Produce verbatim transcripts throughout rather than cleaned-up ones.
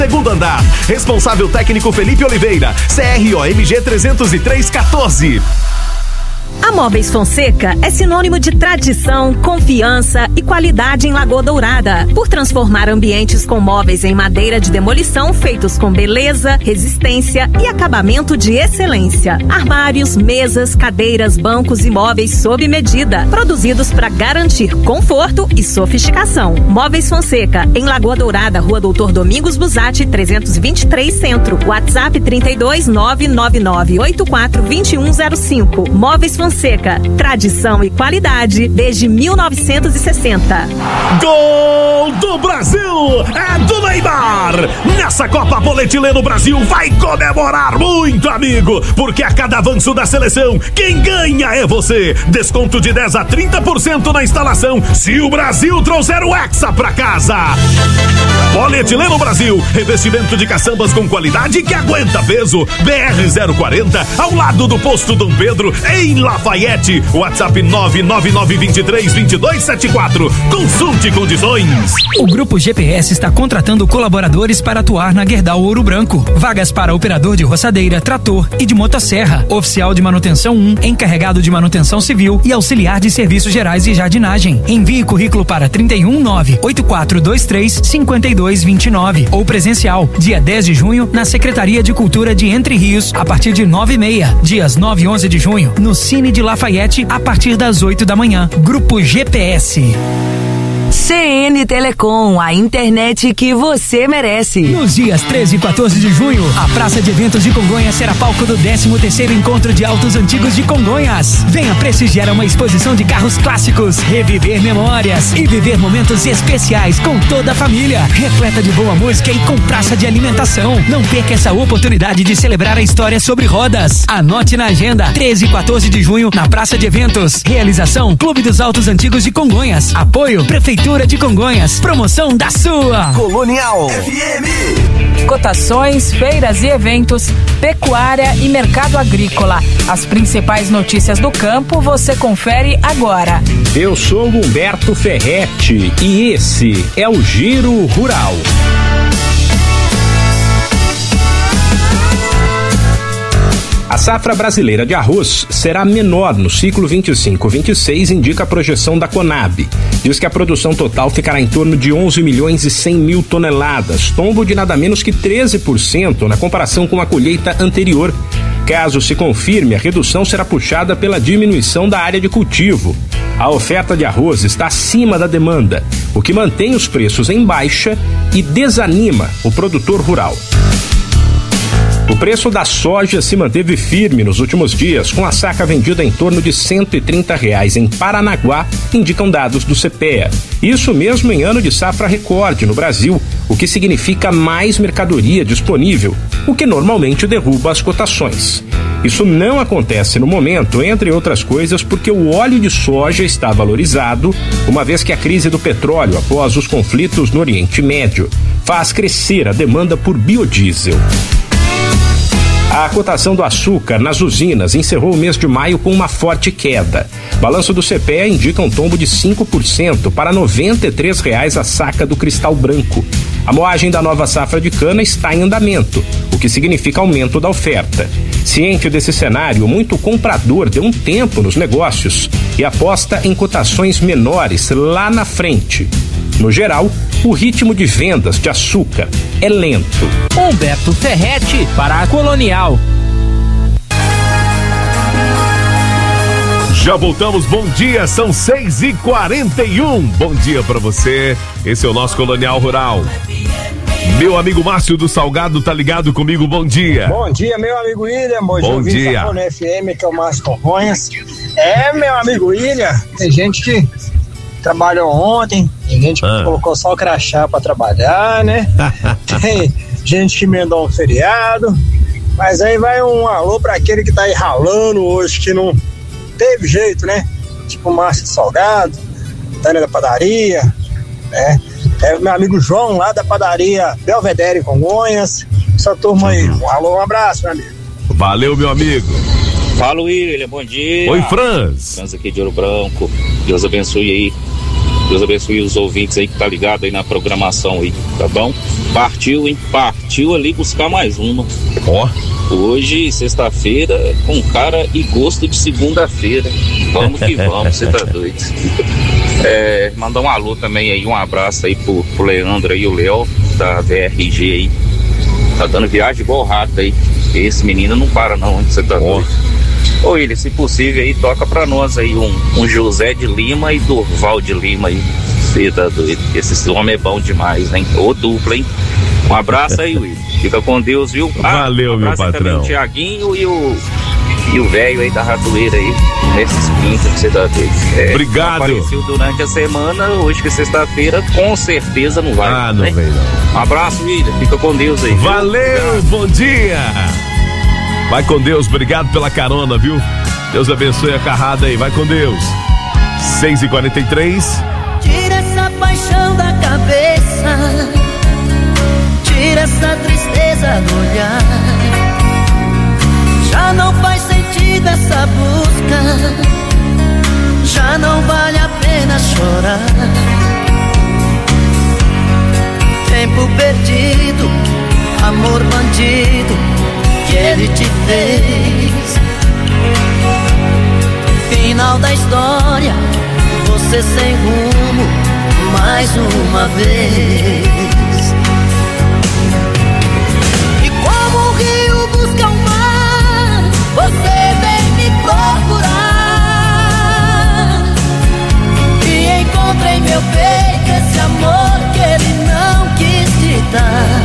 Segundo andar. Responsável técnico Felipe Oliveira. C R O M G trezentos e três quatorze. A Móveis Fonseca é sinônimo de tradição, confiança e qualidade em Lagoa Dourada, por transformar ambientes com móveis em madeira de demolição feitos com beleza, resistência e acabamento de excelência. Armários, mesas, cadeiras, bancos e móveis sob medida, produzidos para garantir conforto e sofisticação. Móveis Fonseca, em Lagoa Dourada, Rua Doutor Domingos Busatti, trezentos e vinte e três Centro. WhatsApp trinta e dois, nove nove nove oito quatro dois um zero cinco. Móveis Fonseca, tradição e qualidade desde mil novecentos e sessenta. Gol do Brasil é do Neymar. Nessa Copa Polietileno Brasil vai comemorar muito, amigo, porque a cada avanço da seleção, quem ganha é você. Desconto de dez a trinta por cento na instalação se o Brasil trouxer o Hexa pra casa. Polietileno Brasil, revestimento de caçambas com qualidade que aguenta peso. B R zero quarenta, ao lado do posto Dom Pedro, em Lafayette. WhatsApp nove nove nove dois três dois dois sete quatro. Consulte condições. O Grupo G P S está contratando colaboradores para atuar na Gerdau Ouro Branco. Vagas para operador de roçadeira, trator e de motosserra, oficial de manutenção um, encarregado de manutenção civil e auxiliar de serviços gerais e jardinagem. Envie currículo para trinta e um, nove oito quatro dois três, cinco dois dois nove ou presencial, dia dez de junho, na Secretaria de Cultura de Entre Rios, a partir de nove e meia. Dias nove e onze de junho, no Cine de Lafayette, a partir das oito da manhã. Grupo G P S. C N Telecom, a internet que você merece. Nos dias treze e quatorze de junho, a Praça de Eventos de Congonhas será palco do décimo terceiro Encontro de Autos Antigos de Congonhas. Venha prestigiar uma exposição de carros clássicos, reviver memórias e viver momentos especiais com toda a família, repleta de boa música e com praça de alimentação. Não perca essa oportunidade de celebrar a história sobre rodas. Anote na agenda, treze e quatorze de junho, na Praça de Eventos. Realização, Clube dos Autos Antigos de Congonhas. Apoio, Prefeitura de Congonhas. Promoção da sua Colonial F M. Cotações, feiras e eventos, pecuária e mercado agrícola. As principais notícias do campo você confere agora. Eu sou Humberto Ferretti e esse é o Giro Rural. A safra brasileira de arroz será menor no ciclo vinte e cinco vinte e seis, indica a projeção da Conab. Diz que a produção total ficará em torno de onze milhões e cem mil toneladas, tombo de nada menos que treze por cento na comparação com a colheita anterior. Caso se confirme, a redução será puxada pela diminuição da área de cultivo. A oferta de arroz está acima da demanda, o que mantém os preços em baixa e desanima o produtor rural. O preço da soja se manteve firme nos últimos dias, com a saca vendida em torno de cento e trinta reais em Paranaguá, indicam dados do CEPEA. Isso mesmo em ano de safra recorde no Brasil, o que significa mais mercadoria disponível, o que normalmente derruba as cotações. Isso não acontece no momento, entre outras coisas, porque o óleo de soja está valorizado, uma vez que a crise do petróleo após os conflitos no Oriente Médio faz crescer a demanda por biodiesel. A cotação do açúcar nas usinas encerrou o mês de maio com uma forte queda. Balanço do CEPEA indica um tombo de cinco por cento para noventa e três reais a saca do cristal branco. A moagem da nova safra de cana está em andamento, o que significa aumento da oferta. Ciente desse cenário, muito comprador deu um tempo nos negócios e aposta em cotações menores lá na frente. No geral, o ritmo de vendas de açúcar é lento. Humberto Ferretti para a Colonial. Já voltamos, bom dia, são seis e quarenta e um. Bom dia pra você, esse é o nosso Colonial Rural. Meu amigo Márcio do Salgado tá ligado comigo, bom dia. Bom dia, meu amigo William, bom, bom dia. Na F M, que é o Márcio Congonhas. É, meu amigo William, tem gente que trabalhou ontem, tem gente que ah. colocou só o crachá pra trabalhar, né? Tem gente que emendou um feriado, mas aí vai um alô pra aquele que tá aí ralando hoje, que não teve jeito, né? Tipo o Márcio Salgado, Tânia da padaria, né? É meu amigo João lá da padaria Belvedere em Congonhas, essa turma aí. Um alô, um abraço, meu amigo. Valeu, meu amigo. Fala, William, bom dia. Oi, Franz. Franz aqui de Ouro Branco, Deus abençoe aí Deus abençoe os ouvintes aí que tá ligado aí na programação aí, tá bom? Partiu, hein? Partiu ali buscar mais uma. Ó. Hoje, sexta-feira, com cara e gosto de segunda-feira. Vamos que vamos, você tá doido. É, mandar um alô também aí, um abraço aí pro, pro Leandro aí, o Léo, da V R G aí. Tá dando viagem igual rato aí. Esse menino não para não, você tá doido. Ô William, se possível aí, toca pra nós aí um, um José de Lima e Durval de Lima aí. Você tá doido. Esse homem é bom demais, hein? Ô dupla, hein? Um abraço aí, William. Fica com Deus, viu? Ah, valeu, um meu patrão. Também o Tiaguinho e o e o velho aí da ratoeira aí, nesses pintos que você tá doido. É, obrigado. Apareceu durante a semana, hoje que é sexta-feira, com certeza não vai. Ah, não né? vem não. Um abraço, William. Fica com Deus aí. Valeu, bom dia. Vai com Deus, obrigado pela carona, viu? Deus abençoe a carrada aí, vai com Deus. seis e quarenta e três. Tira essa paixão da cabeça, tira essa tristeza do olhar. Já não faz sentido essa busca, já não vale a pena chorar. Tempo perdido, amor bandido que ele te fez. Final da história, você sem rumo mais uma vez. E como o rio busca o mar, você vem me procurar. E encontrei meu peito esse amor que ele não quis te dar.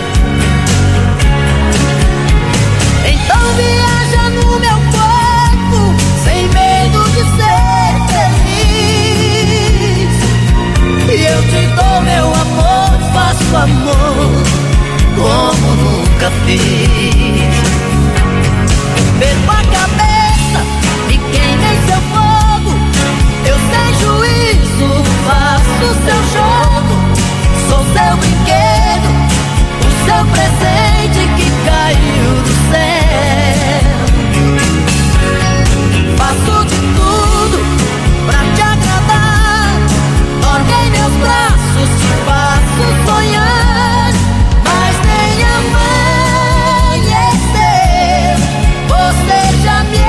Então viaja no meu corpo, sem medo de ser feliz. E eu te dou meu amor, faço amor como nunca fiz. Perco a cabeça e queimei seu fogo. Eu sem juízo faço seu jogo. Sou seu brinquedo, o seu presente que caiu do céu. Faço de tudo pra te agradar. Dorme em meus braços, te faço sonhar. Mas nem amanhecer, você já me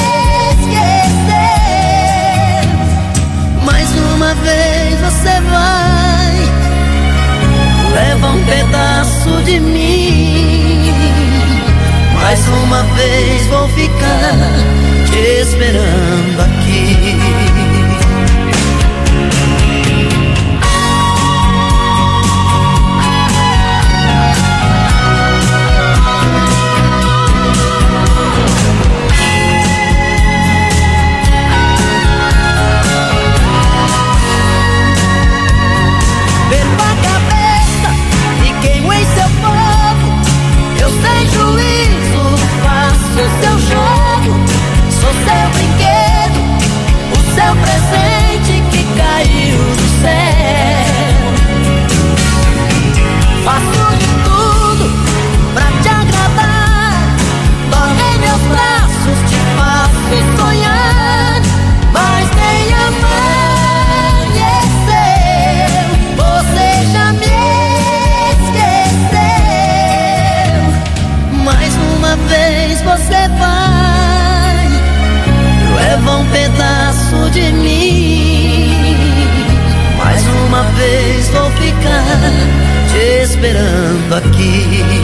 esqueceu. Mais uma vez você vai, leva um pedaço de mim. Mais uma vez vou ficar te esperando aqui. Perco a cabeça e queimo em seu fogo. Eu sem juízo faço seu jogo. Sou seu brinquedo, o seu presente que caiu do céu. Faço de tudo pra te agradar. Dorme em meus braços, te faço sonhar. Mas nem amanheceu, você já me esqueceu. Mais uma vez você vai, leva um pedaço de mim. Mais uma vez vou ficar te esperando aqui.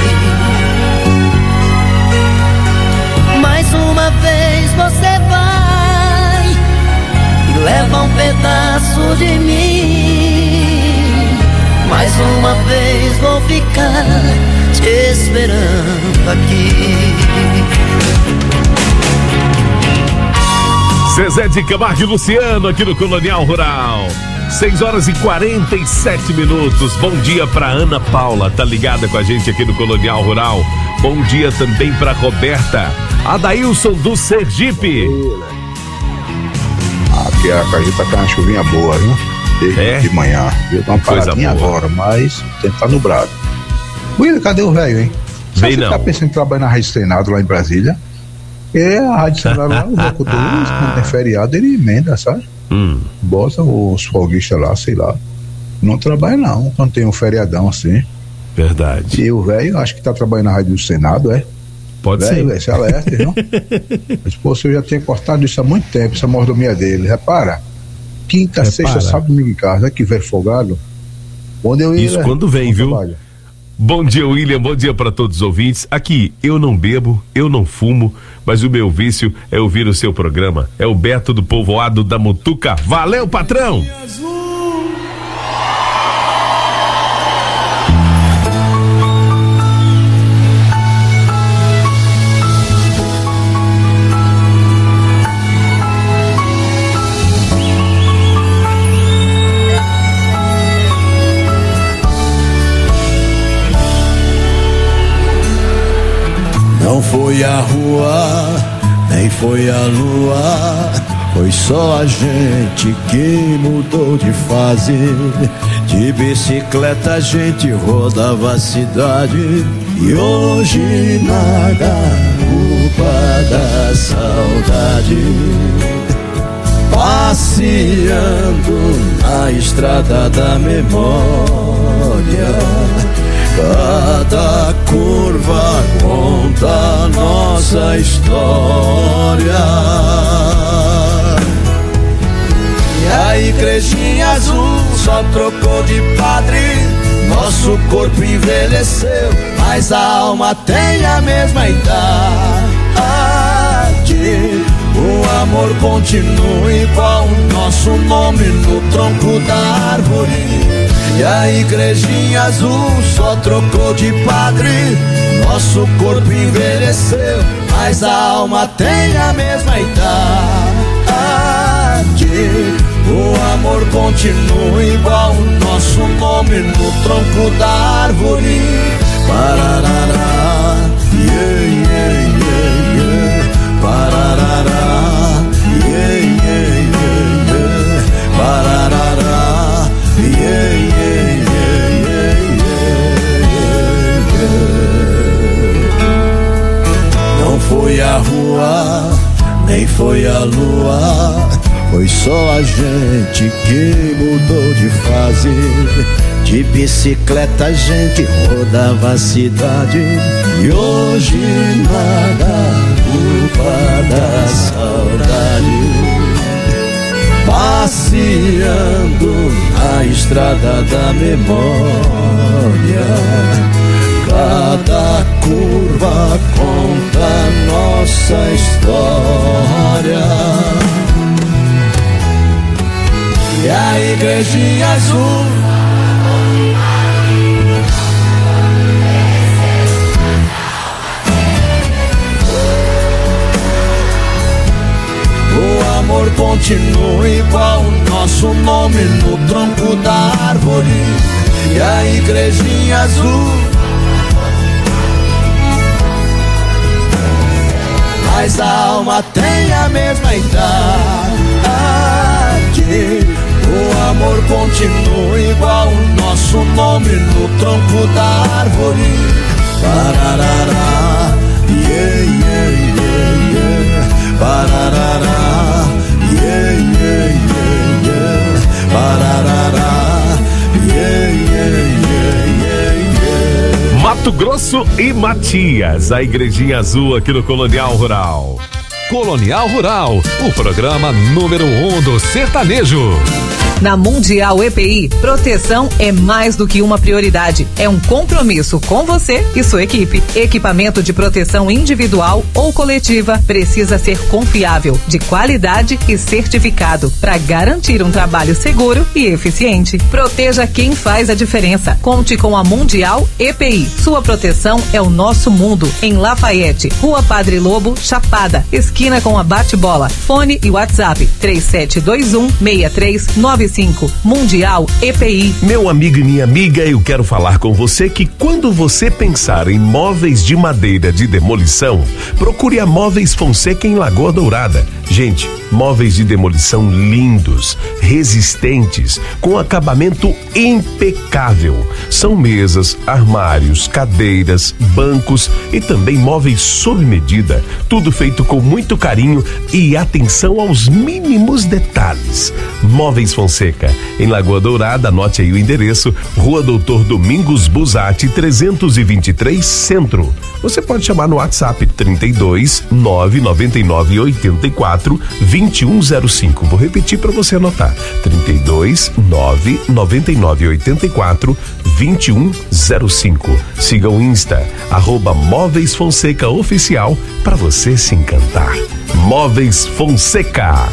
Mais uma vez você vai e leva um pedaço de mim. Mais uma vez vou ficar te esperando aqui. Zezé de Camargo e Luciano aqui no Colonial Rural. seis horas e quarenta e sete minutos. Bom dia pra Ana Paula, tá ligada com a gente aqui no Colonial Rural. Bom dia também pra Roberta Adailson do Sergipe. Aqui a Caju tá com uma chuvinha boa, viu? Desde É? de manhã. Viu? Tá uma paradinha agora, mas o tempo tá nublado. William, cadê o velho, hein? Vem Você não. tá pensando em trabalhar na Rádio Senado lá em Brasília? É, a Rádio Senado lá, o locutor, quando tem feriado, ele emenda, sabe? Hum. Bota os folguistas lá, sei lá. Não trabalha não, quando tem um feriadão assim. Verdade. E o velho, acho que tá trabalhando na Rádio do Senado, é? Pode véio, ser. Esse alerta, não? Mas, pô, eu já tenho cortado isso há muito tempo, essa mordomia dele. Repara, quinta, Repara. sexta, sábado, domingo em casa, é que velho folgado. Onde eu ia, isso quando vem, viu? Trabalho. Bom dia, William, bom dia para todos os ouvintes. Aqui, eu não bebo, eu não fumo, mas o meu vício é ouvir o seu programa. É o Beto do Povoado da Mutuca. Valeu, patrão! Não foi a rua, nem foi a lua, foi só a gente que mudou de fase. De bicicleta a gente rodava a cidade e hoje nada, culpa da saudade. Passeando na estrada da memória, cada curva conta a nossa história. E a igrejinha azul só trocou de padre. Nosso corpo envelheceu, mas a alma tem a mesma idade. O amor continua igual, o nosso nome no tronco da árvore. E a igrejinha azul só trocou de padre. Nosso corpo envelheceu, mas a alma tem a mesma idade. O amor continua igual, o nosso nome no tronco da árvore. Pararará, yeah, yeah, yeah, yeah. Pararará, yeah, yeah, yeah, yeah. Pararará, yeah, yeah, yeah, yeah, yeah. Não foi a rua, nem foi a lua, foi só a gente que mudou de fase. De bicicleta a gente rodava a cidade e hoje nada, culpa da saudade. Passeando na estrada da memória, cada curva conta a nossa história. E a igrejinha azul o amor continua igual, o nosso nome no tronco da árvore. E a igrejinha azul, mas a alma tem a mesma idade. O amor continua igual, o nosso nome no tronco da árvore. Pararará, yeah, yeah, yeah, yeah. Pararará, yeah, yeah, yeah, yeah. Pararará, yeah, yeah, yeah, yeah, yeah. Mato Grosso e Matias, a igrejinha azul aqui no Colonial Rural. Colonial Rural, o programa número um do sertanejo. Na Mundial E P I, proteção é mais do que uma prioridade, é um compromisso com você e sua equipe. Equipamento de proteção individual ou coletiva precisa ser confiável, de qualidade e certificado para garantir um trabalho seguro e eficiente. Proteja quem faz a diferença. Conte com a Mundial E P I. Sua proteção é o nosso mundo. Em Lafayette, Rua Padre Lobo, Chapada, esquina com a Bate-Bola. Fone e WhatsApp três sete dois um, seis três nove e cinco. Mundial E P I. Meu amigo e minha amiga, eu quero falar com você que quando você pensar em móveis de madeira de demolição, procure a Móveis Fonseca em Lagoa Dourada. Gente, móveis de demolição lindos, resistentes, com acabamento impecável. São mesas, armários, cadeiras, bancos e também móveis sob medida, tudo feito com muito carinho e atenção aos mínimos detalhes. Móveis Fonseca, em Lagoa Dourada, anote aí o endereço, Rua Doutor Domingos Busatti, trezentos e vinte e três, Centro. Você pode chamar no WhatsApp trinta e dois, nove nove nove, oitenta e quatro, vinte e um zero cinco. Vou repetir para você anotar. trinta e dois, nove nove nove, oitenta e quatro, vinte e um zero cinco. Siga o Insta, arroba Móveis Fonseca Oficial, para você se encantar. Móveis Fonseca.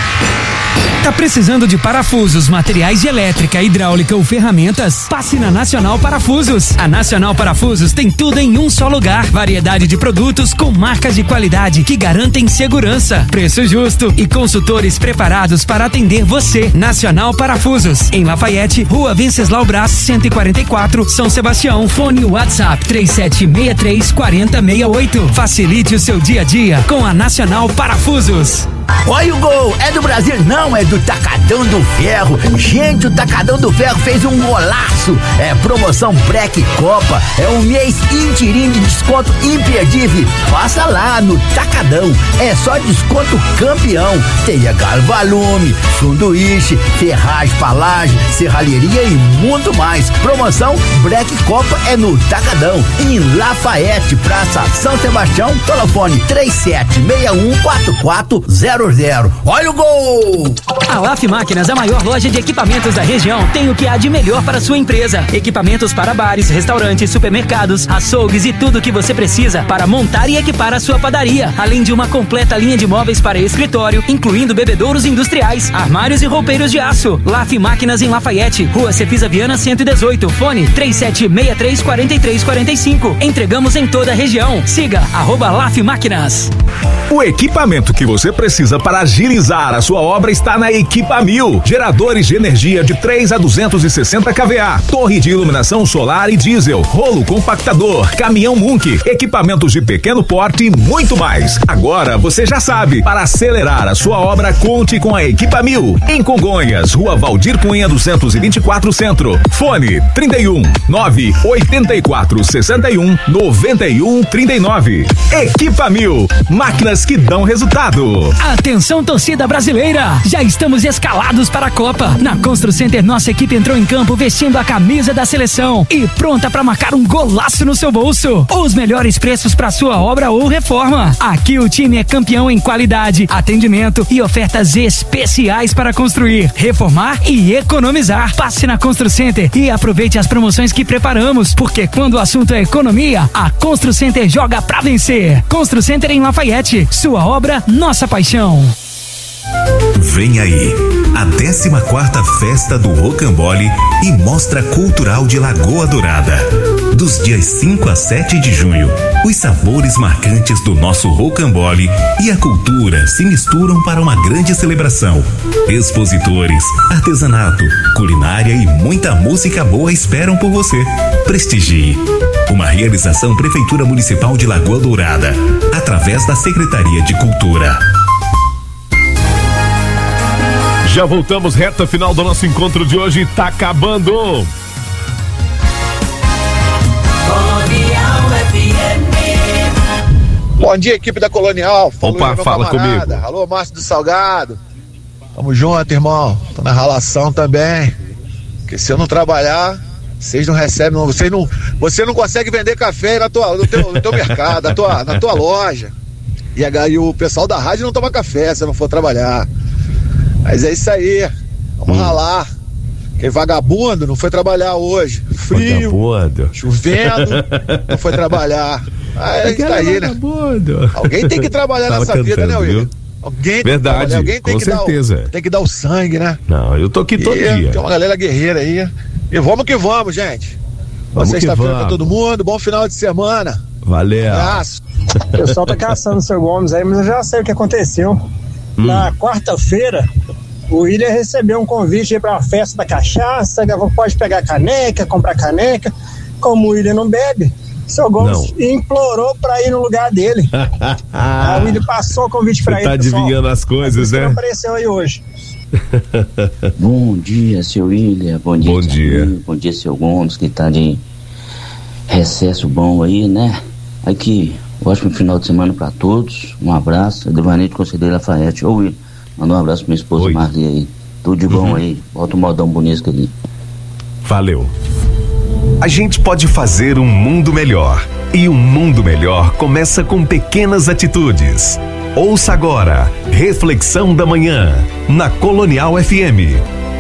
Tá precisando de parafusos, materiais de elétrica, hidráulica ou ferramentas? Passe na Nacional Parafusos. A Nacional Parafusos tem tudo em um só lugar. Variedade de produtos com marcas de qualidade que garantem segurança, preço justo e consultores preparados para atender você. Nacional Parafusos, em Lafayette, Rua Venceslau Brás, cento e quarenta e quatro, São Sebastião. Fone WhatsApp três sete seis três, quatro zero seis oito. Facilite o seu dia a dia com a Nacional Parafusos. Olha o gol, é do Brasil, não, é do Tacadão do Ferro. Gente, o Tacadão do Ferro fez um golaço. É promoção Black Copa, é um mês inteirinho de desconto imperdível. Passa lá no Tacadão, é só desconto campeão. Tem a Galvalume, sanduíche, ferragem, palagem, serralheria e muito mais. Promoção Black Copa é no Tacadão, em Lafayette, Praça São Sebastião. Telefone três sete seis um, quatro quatro zero zero. Olha o gol! A Laf Máquinas, a maior loja de equipamentos da região, tem o que há de melhor para sua empresa. Equipamentos para bares, restaurantes, supermercados, açougues e tudo o que você precisa para montar e equipar a sua padaria. Além de uma completa linha de móveis para escritório, incluindo bebedouros industriais, armários e roupeiros de aço. Laf Máquinas em Lafayette, Rua Cefisa Viana cento e dezoito. Fone três sete seis três, quatro três quatro cinco. Entregamos em toda a região. Siga arroba Laf Máquinas. O equipamento que você precisa para agilizar a sua obra está na Equipa Mil. Geradores de energia de três a duzentos e sessenta kVA, torre de iluminação solar e diesel, rolo compactador, caminhão Munk, equipamentos de pequeno porte e muito mais. Agora você já sabe, para acelerar a sua obra, conte com a Equipa Mil. Em Congonhas, Rua Valdir Cunha duzentos e vinte e quatro, Centro. Fone trinta e um, nove oitenta e quatro, sessenta e um, noventa e um, trinta e nove. Equipa Mil, máquinas que dão resultado. Atenção, torcida brasileira! Já estamos escalados para a Copa. Na Constru Center, nossa equipe entrou em campo vestindo a camisa da seleção e pronta para marcar um golaço no seu bolso. Os melhores preços para sua obra ou reforma. Aqui o time é campeão em qualidade, atendimento e ofertas especiais para construir, reformar e economizar. Passe na Constru Center e aproveite as promoções que preparamos, porque quando o assunto é economia, a Constru Center joga pra vencer. Constru Center em Lafayette, sua obra, nossa paixão. Vem aí, a décima quarta Festa do Rocambole e Mostra Cultural de Lagoa Dourada. Dos dias cinco a sete de junho, os sabores marcantes do nosso rocambole e a cultura se misturam para uma grande celebração. Expositores, artesanato, culinária e muita música boa esperam por você. Prestigie. Uma realização Prefeitura Municipal de Lagoa Dourada, através da Secretaria de Cultura. Já voltamos, reta final do nosso encontro de hoje, tá acabando. Bom dia, equipe da Colonial. Falou. Opa, fala camarada. comigo. Alô, Márcio do Salgado. Tamo junto, irmão. Tô na ralação também. Porque se eu não trabalhar, vocês não recebem, não, vocês não, você não consegue vender café na tua, no, teu, no teu mercado, na tua, na tua loja. E, a, e o pessoal da rádio não toma café se não for trabalhar. Mas é isso aí, vamos hum. ralar. Quem vagabundo não foi trabalhar hoje. Frio, vagabundo. Chovendo, não foi trabalhar. Aí tá aí, né? Alguém tem que trabalhar Tava nessa cantando, vida, né, Will? Alguém Verdade, tem alguém tem com que certeza. Dar o, tem que dar o sangue, né? Não, eu tô aqui todo e, dia. Tem uma galera guerreira aí. E vamos que vamos, gente. Boa sexta-feira pra todo mundo, bom final de semana. Valeu. Um abraço. O pessoal tá caçando o seu Gomes aí, mas eu já sei o que aconteceu. Hum. Na quarta-feira, O William recebeu um convite para a festa da cachaça, pode pegar caneca, comprar caneca. Como o William não bebe, seu Gomes não. implorou para ir no lugar dele. Aí o William passou o convite para ele. Tá adivinhando as coisas, né? Não apareceu aí hoje. Bom dia, seu William. Bom dia, bom dia. Amigo. Bom dia, seu Gomes, que tá de recesso bom aí, né? Aqui, ótimo final de semana para todos. Um abraço. Devanei de Conselheiro Lafayette. Ô, William, manda um abraço pra minha esposa Oi. Marli aí. Tudo de bom uhum. aí. Bota o modão bonito ali. Valeu. A gente pode fazer um mundo melhor. E um mundo melhor começa com pequenas atitudes. Ouça agora, Reflexão da Manhã, na Colonial F M.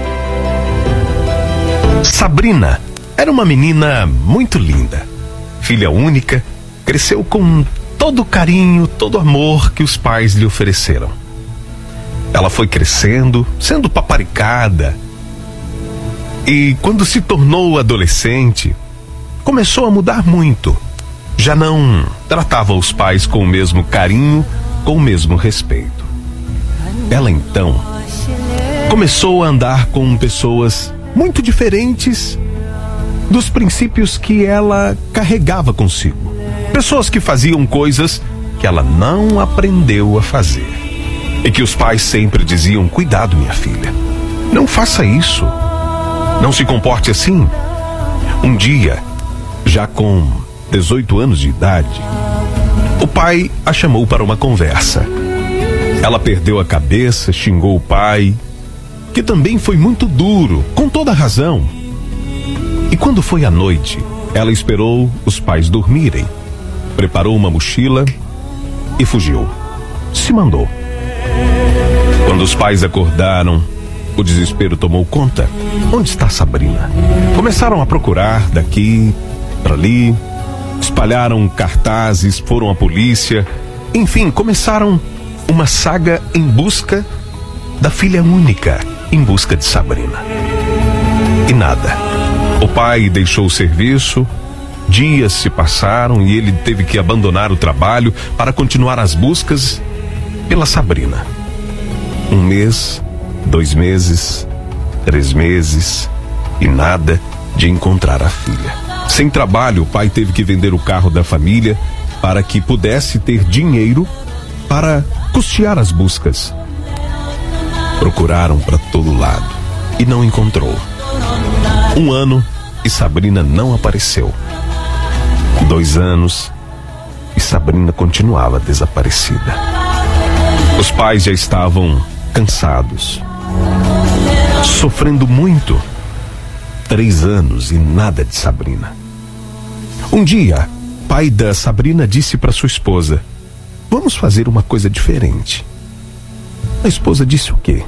Sabrina era uma menina muito linda. Filha única, cresceu com todo o carinho, todo o amor que os pais lhe ofereceram. Ela foi crescendo, sendo paparicada. E quando se tornou adolescente, começou a mudar muito. Já não tratava os pais com o mesmo carinho, com o mesmo respeito. Ela então começou a andar com pessoas muito diferentes dos princípios que ela carregava consigo. Pessoas que faziam coisas que ela não aprendeu a fazer. E que os pais sempre diziam: cuidado, minha filha, não faça isso, não se comporte assim. Um dia, já com dezoito anos de idade, o pai a chamou para uma conversa. Ela perdeu a cabeça, xingou o pai, que também foi muito duro, com toda razão. E quando foi à noite, ela esperou os pais dormirem, preparou uma mochila e fugiu. Se mandou. Quando os pais acordaram, o desespero tomou conta. Onde está Sabrina? Começaram a procurar daqui para ali, espalharam cartazes, foram à polícia, enfim, começaram uma saga em busca da filha única, em busca de Sabrina. E nada. O pai deixou o serviço, dias se passaram e ele teve que abandonar o trabalho para continuar as buscas pela Sabrina. Um mês, dois meses, três meses e nada de encontrar a filha. Sem trabalho, o pai teve que vender o carro da família para que pudesse ter dinheiro para custear as buscas. Procuraram para todo lado e não encontrou. Um ano e Sabrina não apareceu. Dois anos e Sabrina continuava desaparecida. Os pais já estavam cansados, sofrendo muito. Três anos e nada de Sabrina. Um dia, o pai da Sabrina disse para sua esposa: vamos fazer uma coisa diferente. A esposa disse o quê?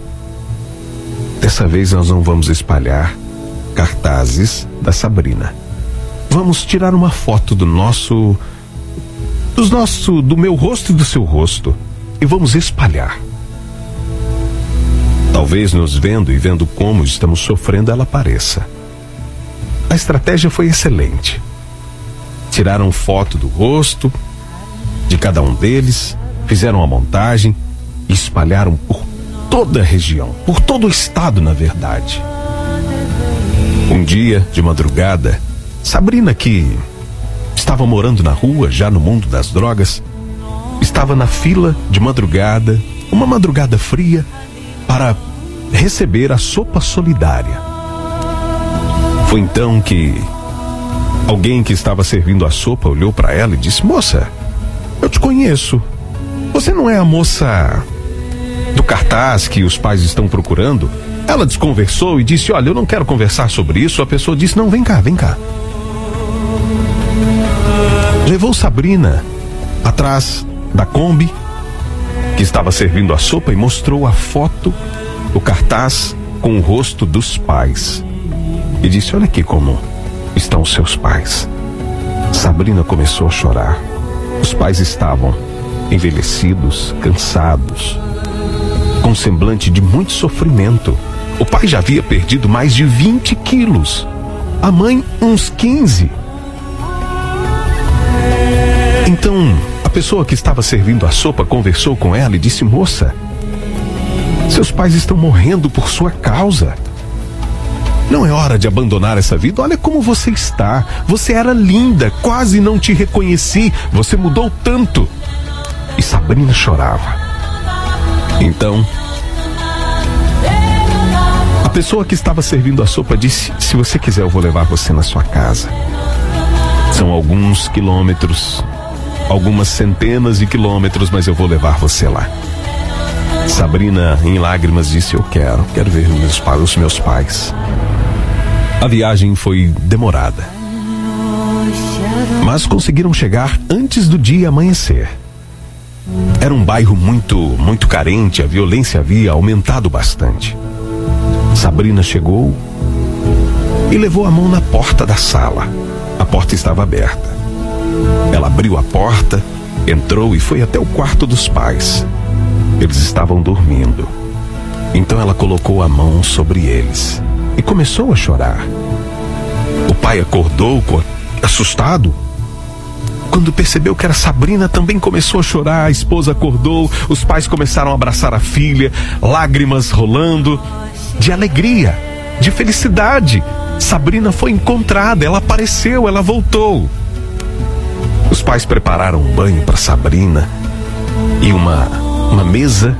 Dessa vez nós não vamos espalhar cartazes da Sabrina. Vamos tirar uma foto do nosso, dos nosso, do meu rosto e do seu rosto e vamos espalhar. Talvez nos vendo e vendo como estamos sofrendo, ela apareça. A estratégia foi excelente. Tiraram foto do rosto de cada um deles, fizeram a montagem e espalharam por toda a região, por todo o estado, na verdade. Um dia, de madrugada, Sabrina, que estava morando na rua, já no mundo das drogas, estava na fila de madrugada, uma madrugada fria, para receber a sopa solidária. Foi então que alguém que estava servindo a sopa olhou para ela e disse: moça, eu te conheço. Você não é a moça do cartaz que os pais estão procurando? Ela desconversou e disse: olha, eu não quero conversar sobre isso. A pessoa disse: não, vem cá, vem cá. Levou Sabrina atrás da Kombi que estava servindo a sopa e mostrou a foto, o cartaz com o rosto dos pais. E disse: olha aqui como estão os seus pais. Sabrina começou a chorar. Os pais estavam envelhecidos, cansados, com um semblante de muito sofrimento. O pai já havia perdido mais de vinte quilos. A mãe, uns quinze. Então, a pessoa que estava servindo a sopa conversou com ela e disse: moça, Seus pais estão morrendo por sua causa. Não é hora de abandonar essa vida. Olha como você está. Você era linda, quase não te reconheci. Você mudou tanto. E Sabrina chorava. Então, a pessoa que estava servindo a sopa disse: se você quiser, eu vou levar você na sua casa. São alguns quilômetros, algumas centenas de quilômetros, mas eu vou levar você lá. Sabrina, em lágrimas, disse: eu quero, quero ver os meus pais, os meus pais. A viagem foi demorada, mas conseguiram chegar antes do dia amanhecer. Era um bairro muito, muito carente, a violência havia aumentado bastante. Sabrina chegou e levou a mão na porta da sala. A porta estava aberta. Ela abriu a porta, entrou e foi até o quarto dos pais. Eles estavam dormindo. Então ela colocou a mão sobre eles e começou a chorar. O pai acordou, assustado. Quando percebeu que era Sabrina, também começou a chorar. A esposa acordou, os pais começaram a abraçar a filha, lágrimas rolando, de alegria, de felicidade. Sabrina foi encontrada, ela apareceu, ela voltou. Os pais prepararam um banho para Sabrina e uma, uma mesa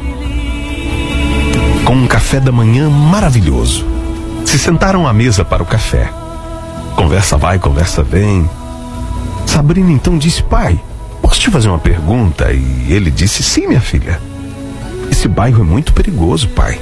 com um café da manhã maravilhoso. Se sentaram à mesa para o café. Conversa vai, conversa vem. Sabrina então disse: pai, posso te fazer uma pergunta? E ele disse: sim, minha filha. Esse bairro é muito perigoso, pai.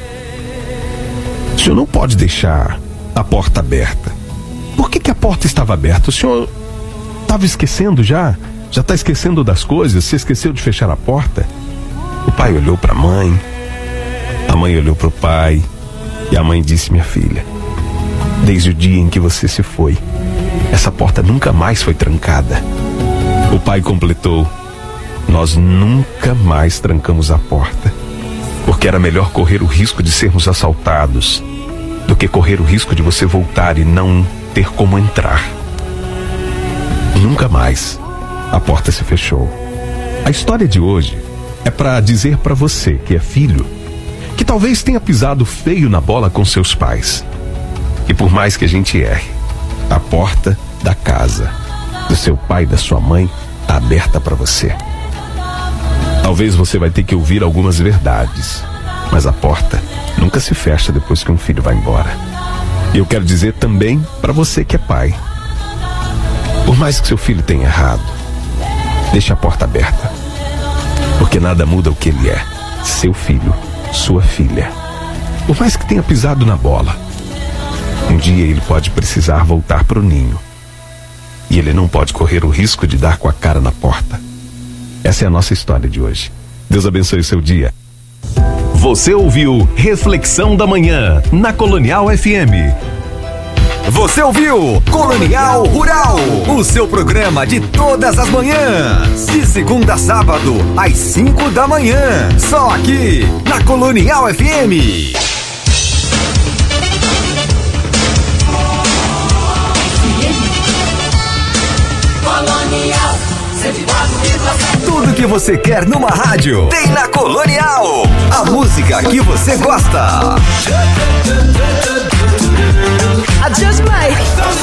O senhor não pode deixar a porta aberta. Por que que a porta estava aberta? O senhor estava esquecendo já? Já está esquecendo das coisas? Você esqueceu de fechar a porta? O pai olhou para a mãe, a mãe olhou para o pai, e a mãe disse: minha filha, desde o dia em que você se foi, essa porta nunca mais foi trancada. O pai completou: nós nunca mais trancamos a porta, porque era melhor correr o risco de sermos assaltados do que correr o risco de você voltar e não ter como entrar. Nunca mais a porta se fechou. A história de hoje é para dizer para você que é filho, que talvez tenha pisado feio na bola com seus pais, e por mais que a gente erre, a porta da casa do seu pai e da sua mãe está aberta para você. Talvez você vai ter que ouvir algumas verdades, mas a porta nunca se fecha depois que um filho vai embora. E eu quero dizer também para você que é pai, por mais que seu filho tenha errado, deixe a porta aberta, porque nada muda o que ele é, seu filho, sua filha. Por mais que tenha pisado na bola, um dia ele pode precisar voltar para o ninho, e ele não pode correr o risco de dar com a cara na porta. Essa é a nossa história de hoje. Deus abençoe o seu dia. Você ouviu Reflexão da Manhã na Colonial F M. Você ouviu Colonial Rural, o seu programa de todas as manhãs, de segunda a sábado, às cinco da manhã, só aqui na Colonial F M. Colonial, tudo que você quer numa rádio tem na Colonial. A música que você gosta. Adjust my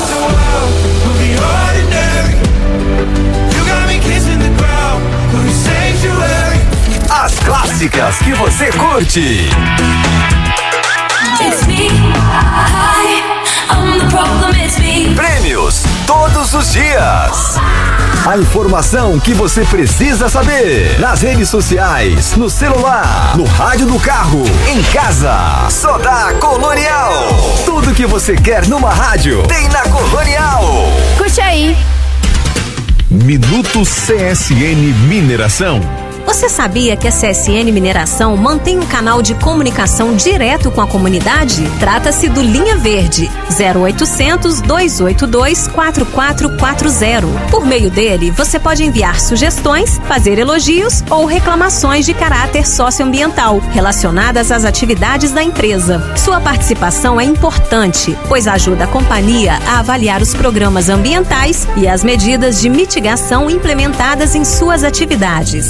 As clássicas que você curte. It's me. I, I'm the problem, it's me. Prêmios todos os dias. A informação que você precisa saber nas redes sociais, no celular, no rádio do carro, em casa. Só da Colonial. Tudo que você quer numa rádio tem na Colonial. Curte aí. Minuto C S N Mineração. Você sabia que a C S N Mineração mantém um canal de comunicação direto com a comunidade? Trata-se do Linha Verde, zero oitocentos, dois oito dois, quatro quatro quatro zero. Por meio dele, você pode enviar sugestões, fazer elogios ou reclamações de caráter socioambiental relacionadas às atividades da empresa. Sua participação é importante, pois ajuda a companhia a avaliar os programas ambientais e as medidas de mitigação implementadas em suas atividades. Uma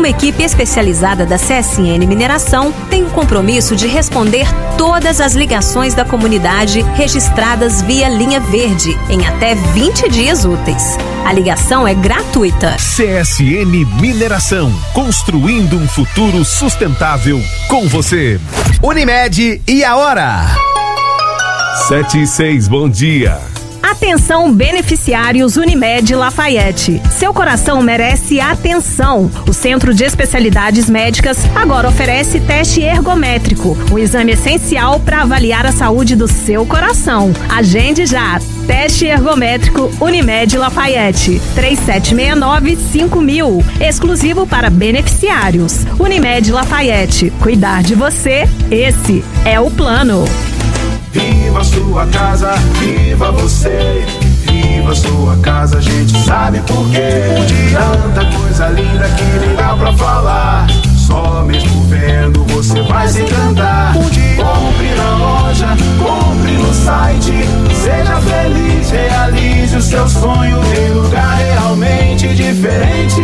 Uma equipe especializada da C S N Mineração tem o compromisso de responder todas as ligações da comunidade registradas via linha verde em até vinte dias úteis. A ligação é gratuita. C S N Mineração, construindo um futuro sustentável com você. Unimed, e a hora? Sete e seis, bom dia. Atenção, beneficiários Unimed Lafayette. Seu coração merece atenção. O Centro de Especialidades Médicas agora oferece teste ergométrico, um exame essencial para avaliar a saúde do seu coração. Agende já. Teste ergométrico Unimed Lafayette. três sete seis nove cinco mil. Exclusivo para beneficiários. Unimed Lafayette. Cuidar de você, esse é o plano. Viva a sua casa, viva você. Viva a sua casa, a gente sabe por quê. Tanta coisa linda que nem dá pra falar. Só mesmo vendo você vai se encantar. Compre na loja, compre no site. Seja feliz, realize o seu sonho em lugar realmente diferente.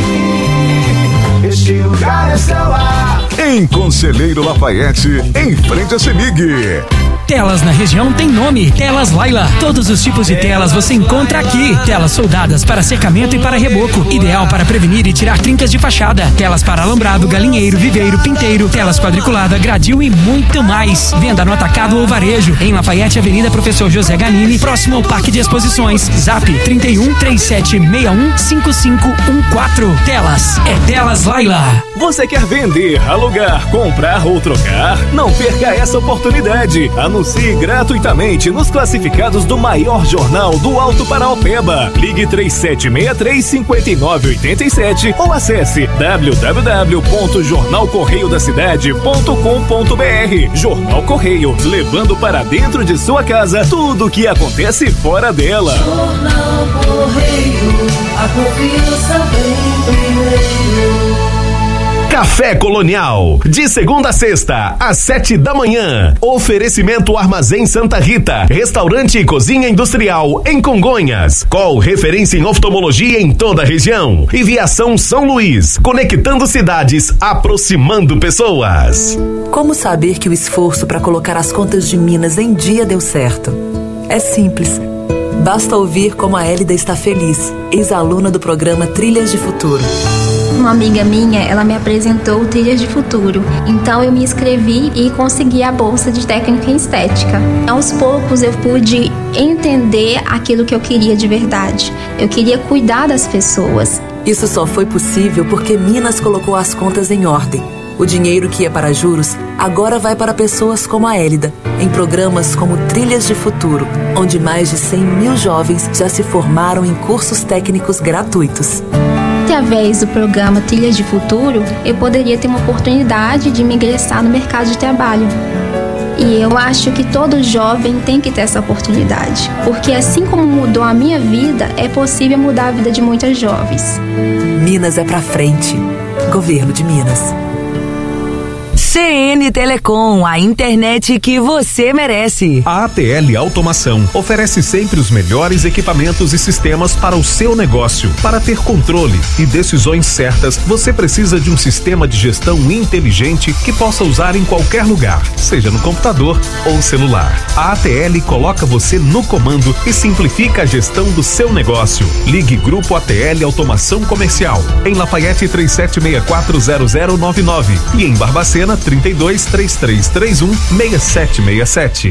Este lugar é seu lar. Em Conselheiro Lafayette, em frente a Semig. Telas na região tem nome, Telas Laila. Todos os tipos de telas você encontra aqui. Telas soldadas para secamento e para reboco, ideal para prevenir e tirar trincas de fachada. Telas para alambrado, galinheiro, viveiro, pinteiro, telas quadriculada, gradil e muito mais. Venda no atacado ou varejo, em Lafayette, Avenida Professor José Ganini, próximo ao Parque de Exposições. Zap trinta e um, trinta e sete sessenta e um, cinquenta e cinco quatorze. Telas, é Telas Laila. Você quer vender, alugar, comprar ou trocar? Não perca essa oportunidade. Anuncie gratuitamente nos classificados do maior jornal do Alto Paraopeba. Ligue três sete seis três, cinco nove oito sete ou acesse w w w ponto jornal correio da cidade ponto com ponto b r. Jornal Correio, levando para dentro de sua casa tudo o que acontece fora dela. Jornal Correio, a confiança vem primeiro. Café Colonial, de segunda a sexta, às sete da manhã. Oferecimento Armazém Santa Rita, restaurante e cozinha industrial em Congonhas. Call referência em oftalmologia em toda a região. E Viação São Luís, conectando cidades, aproximando pessoas. Como saber que o esforço para colocar as contas de Minas em dia deu certo? É simples. Basta ouvir como a Hélida está feliz, ex-aluna do programa Trilhas de Futuro. Uma amiga minha, ela me apresentou Trilhas de Futuro. Então eu me inscrevi e consegui a bolsa de técnica em estética. Aos poucos eu pude entender aquilo que eu queria de verdade. Eu queria cuidar das pessoas. Isso só foi possível porque Minas colocou as contas em ordem. O dinheiro que ia para juros agora vai para pessoas como a Hélida, em programas como Trilhas de Futuro, onde mais de cem mil jovens já se formaram em cursos técnicos gratuitos. Através do programa Trilhas de Futuro, eu poderia ter uma oportunidade de me ingressar no mercado de trabalho. E eu acho que todo jovem tem que ter essa oportunidade, porque assim como mudou a minha vida, é possível mudar a vida de muitas jovens. Minas é pra frente. Governo de Minas. C N Telecom, a internet que você merece. A ATL Automação oferece sempre os melhores equipamentos e sistemas para o seu negócio. Para ter controle e decisões certas, você precisa de um sistema de gestão inteligente que possa usar em qualquer lugar, seja no computador ou celular. A ATL coloca você no comando e simplifica a gestão do seu negócio. Ligue Grupo A T L Automação Comercial, em Lafayette três sete seis quatro zero zero nove nove e em Barbacena trinta e dois, trinta e três trinta e um, seis sete seis sete.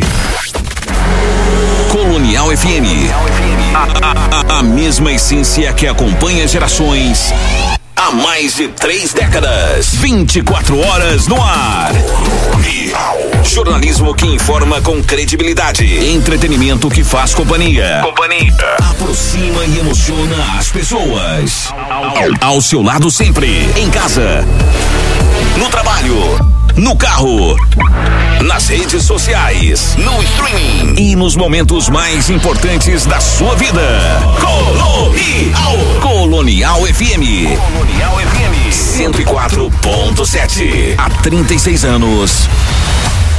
Colonial F M. A, a, a mesma essência que acompanha gerações há mais de três décadas. vinte e quatro horas no ar. Jornalismo que informa com credibilidade. Entretenimento que faz companhia. Companhia. Aproxima e emociona as pessoas. Ao, ao seu lado sempre. Em casa. No trabalho. No carro, nas redes sociais, no streaming e nos momentos mais importantes da sua vida. Colonial, Colonial F M. Colonial F M cento e quatro ponto sete. Há trinta e seis anos.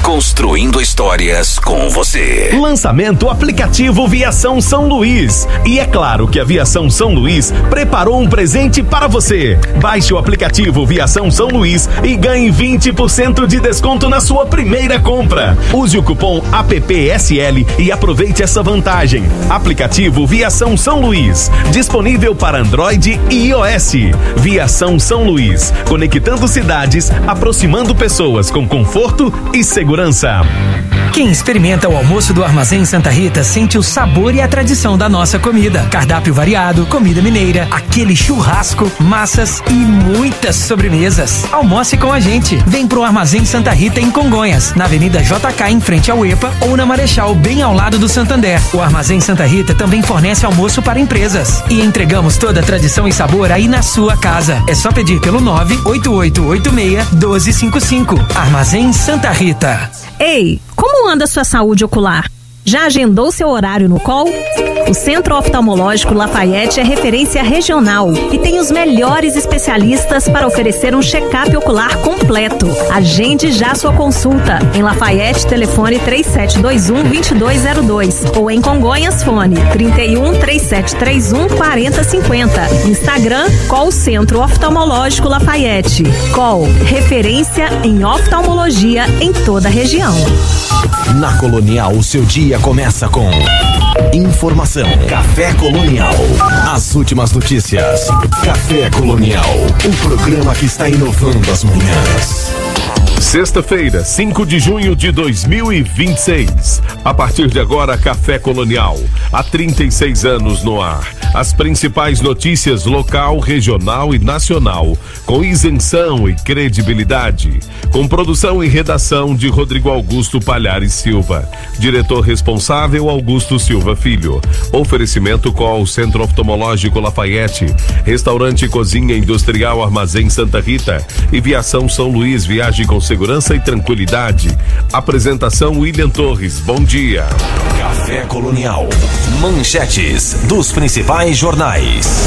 construindo histórias com você. Lançamento aplicativo Viação São Luís. E é claro que a Viação São Luís preparou um presente para você. Baixe o aplicativo Viação São Luís e ganhe vinte por cento de desconto na sua primeira compra. Use o cupom A P P S L e aproveite essa vantagem. Aplicativo Viação São Luís, disponível para Android e iOS. Viação São Luís, conectando cidades, aproximando pessoas com conforto e segurança. Quem experimenta o almoço do Armazém Santa Rita sente o sabor e a tradição da nossa comida. Cardápio variado, comida mineira, aquele churrasco, massas e muitas sobremesas. Almoce com a gente. Vem pro Armazém Santa Rita em Congonhas, na Avenida J K em frente ao EPA ou na Marechal bem ao lado do Santander. O Armazém Santa Rita também fornece almoço para empresas e entregamos toda a tradição e sabor aí na sua casa. É só pedir pelo nove oito oito oito seis um dois cinco cinco. Armazém Santa Rita. Ei, como anda sua saúde ocular? Já agendou seu horário no C O L? O Centro Oftalmológico Lafayette é referência regional e tem os melhores especialistas para oferecer um check-up ocular completo. Agende já sua consulta. Em Lafayette, telefone três sete dois um, dois dois zero dois ou em Congonhas, fone trinta e um, três sete três um, quarenta cinquenta. Instagram, C O L Centro Oftalmológico Lafayette. C O L, referência em oftalmologia em toda a região. Na Colonial, o seu dia começa com informação. Café Colonial. As últimas notícias. Café Colonial. O programa que está inovando as manhãs. Sexta-feira, cinco de junho de dois mil e vinte e seis. A partir de agora, Café Colonial. Há trinta e seis anos no ar. As principais notícias local, regional e nacional, com isenção e credibilidade. Com produção e redação de Rodrigo Augusto Palhares Silva. Diretor responsável, Augusto Silva Filho. Oferecimento C O L Centro Oftalmológico Lafayette. Restaurante e Cozinha Industrial Armazém Santa Rita. E Viação São Luís, viagem com segurança e tranquilidade. Apresentação William Torres. Bom dia. Café Colonial. Manchetes dos principais jornais.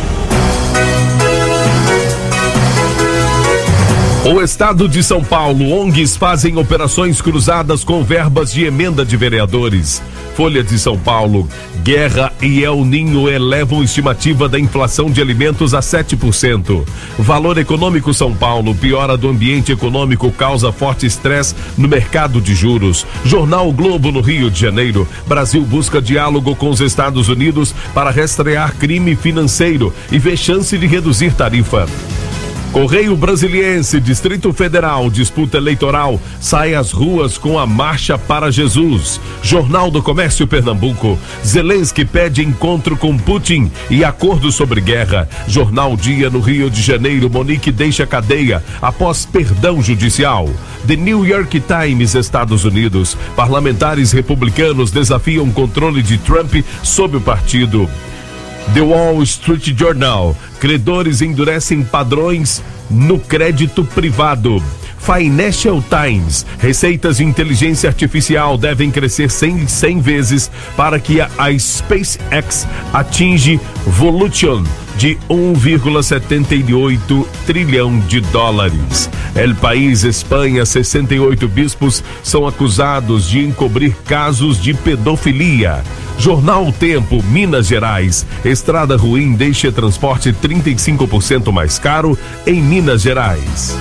O Estado de São Paulo, O N Gs fazem operações cruzadas com verbas de emenda de vereadores. Folha de São Paulo, guerra e El Ninho elevam estimativa da inflação de alimentos a sete por cento. Valor Econômico São Paulo, piora do ambiente econômico causa forte estresse no mercado de juros. Jornal o Globo no Rio de Janeiro, Brasil busca diálogo com os Estados Unidos para rastrear crime financeiro e vê chance de reduzir tarifa. Correio Brasiliense, Distrito Federal, disputa eleitoral, sai às ruas com a Marcha para Jesus. Jornal do Comércio Pernambuco, Zelensky pede encontro com Putin e acordo sobre guerra. Jornal Dia no Rio de Janeiro, Monique deixa cadeia após perdão judicial. The New York Times, Estados Unidos, parlamentares republicanos desafiam o controle de Trump sob o partido. The Wall Street Journal, credores endurecem padrões no crédito privado. Financial Times, receitas de inteligência artificial devem crescer cem vezes para que a, a SpaceX atinge Volution de um vírgula setenta e oito trilhão de dólares. El País, Espanha, sessenta e oito bispos são acusados de encobrir casos de pedofilia. Jornal O Tempo, Minas Gerais, estrada ruim deixa transporte trinta e cinco por cento mais caro em Minas Gerais.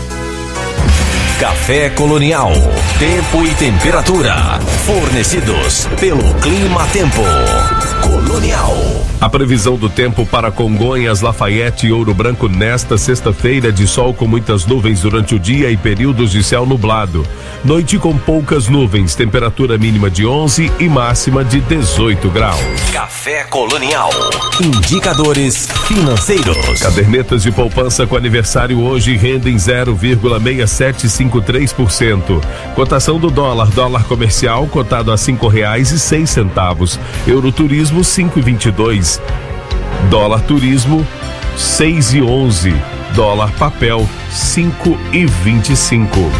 Café Colonial. Tempo e temperatura. Fornecidos pelo Clima Tempo. Colonial. A previsão do tempo para Congonhas, Lafayette e Ouro Branco nesta sexta-feira é de sol com muitas nuvens durante o dia e períodos de céu nublado. Noite com poucas nuvens, temperatura mínima de onze e máxima de dezoito graus. Café Colonial. Indicadores financeiros. Cadernetas de poupança com aniversário hoje rendem zero vírgula seis sete cinco três por cento. Cotação do dólar, dólar comercial cotado a cinco reais e seis centavos. Euroturismo cinco e vinte e dois. Dólar turismo seis e onze. Dólar papel cinco e vinte e cinco.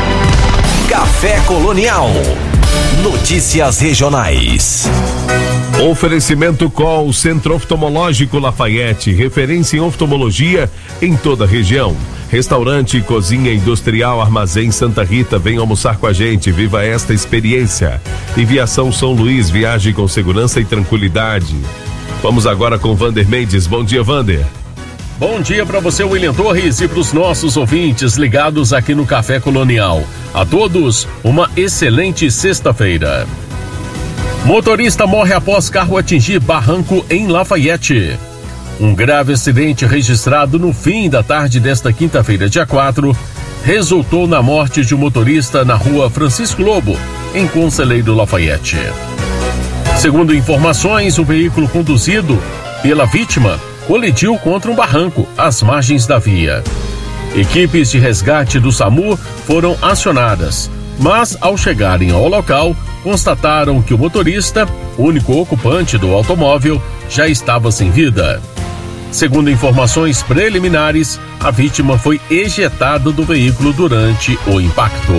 Café Colonial. Notícias regionais. Oferecimento Col, Centro Oftalmológico Lafayette, referência em oftalmologia em toda a região. Restaurante, cozinha industrial, Armazém Santa Rita, vem almoçar com a gente, viva esta experiência. E Viação São Luís, viaje com segurança e tranquilidade. Vamos agora com Vander Mendes. Bom dia, Vander. Bom dia para você, William Torres, e para os nossos ouvintes ligados aqui no Café Colonial. A todos, uma excelente sexta-feira. Motorista morre após carro atingir barranco em Lafayette. Um grave acidente registrado no fim da tarde desta quinta-feira, dia quatro, resultou na morte de um motorista na rua Francisco Lobo, em Conselheiro Lafayette. Segundo informações, o veículo conduzido pela vítima colidiu contra um barranco às margens da via. Equipes de resgate do SAMU foram acionadas, mas ao chegarem ao local, constataram que o motorista, único ocupante do automóvel, já estava sem vida. Segundo informações preliminares, a vítima foi ejetada do veículo durante o impacto.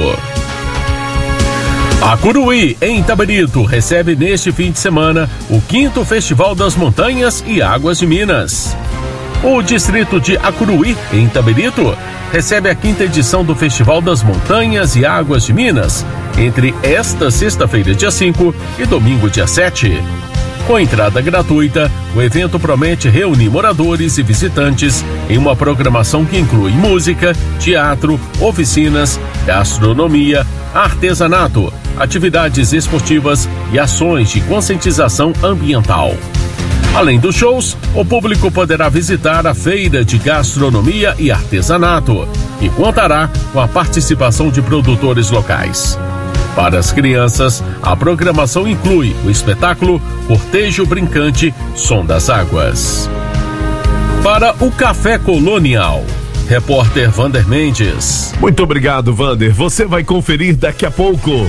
Acuruí, em Itabirito, recebe neste fim de semana o quinto Festival das Montanhas e Águas de Minas. O distrito de Acuruí, em Itabirito, recebe a quinta edição do Festival das Montanhas e Águas de Minas, entre esta sexta-feira, dia cinco, e domingo, dia sete. Com entrada gratuita, o evento promete reunir moradores e visitantes em uma programação que inclui música, teatro, oficinas, gastronomia, artesanato, atividades esportivas e ações de conscientização ambiental. Além dos shows, o público poderá visitar a feira de gastronomia e artesanato, que contará com a participação de produtores locais. Para as crianças, a programação inclui o espetáculo Cortejo Brincante Som das Águas. Para o Café Colonial, repórter Vander Mendes. Muito obrigado, Vander. Você vai conferir daqui a pouco.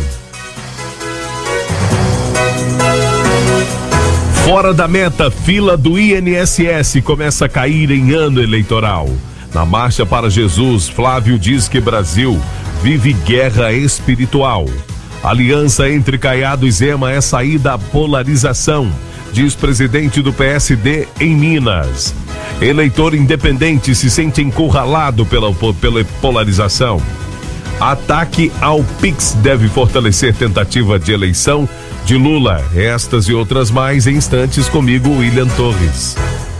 Fora da meta, fila do I N S S começa a cair em ano eleitoral. Na Marcha para Jesus, Flávio diz que Brasil vive guerra espiritual. Aliança entre Caiado e Zema é sair da polarização, diz presidente do P S D em Minas. Eleitor independente se sente encurralado pela, pela polarização. Ataque ao Pix deve fortalecer tentativa de eleição de Lula. Estas e outras mais em instantes comigo, William Torres.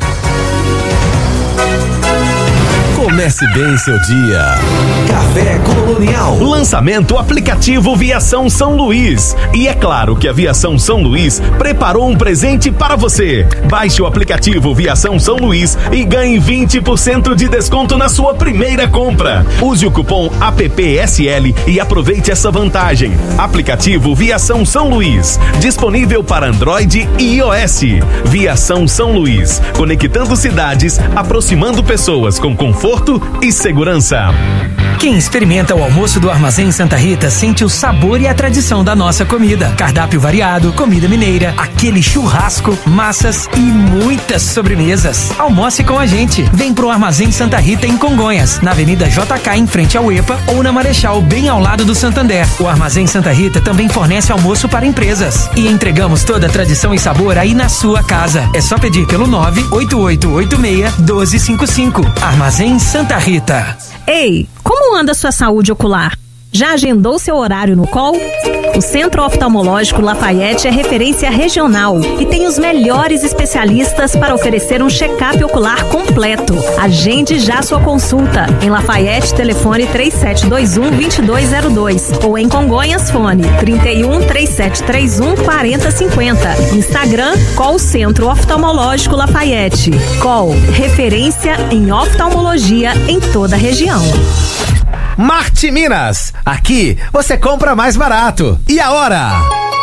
Comece bem seu dia. Café Colonial. Lançamento aplicativo Viação São Luís. E é claro que a Viação São Luís preparou um presente para você. Baixe o aplicativo Viação São Luís e ganhe vinte por cento de desconto na sua primeira compra. Use o cupom A P P S L e aproveite essa vantagem. Aplicativo Viação São Luís. Disponível para Android e iOS. Viação São Luís. Conectando cidades, aproximando pessoas com conforto e segurança. Quem experimenta o almoço do Armazém Santa Rita sente o sabor e a tradição da nossa comida. Cardápio variado, comida mineira, aquele churrasco, massas e muitas sobremesas. Almoce com a gente. Vem pro Armazém Santa Rita em Congonhas, na Avenida J K em frente ao EPA ou na Marechal bem ao lado do Santander. O Armazém Santa Rita também fornece almoço para empresas. E entregamos toda a tradição e sabor aí na sua casa. É só pedir pelo nove oito oito oito seis um dois cinco cinco. Armazém Santa Rita. Ei, como anda sua saúde ocular? Já agendou seu horário no C O L? O Centro Oftalmológico Lafayette é referência regional e tem os melhores especialistas para oferecer um check-up ocular completo. Agende já sua consulta. Em Lafayette, telefone três sete dois um, dois dois zero dois ou em Congonhas, fone trinta e um, três sete três um, quarenta cinquenta. Instagram, C O L Centro Oftalmológico Lafayette. C O L, referência em oftalmologia em toda a região. Marte Minas, aqui você compra mais barato. E a hora?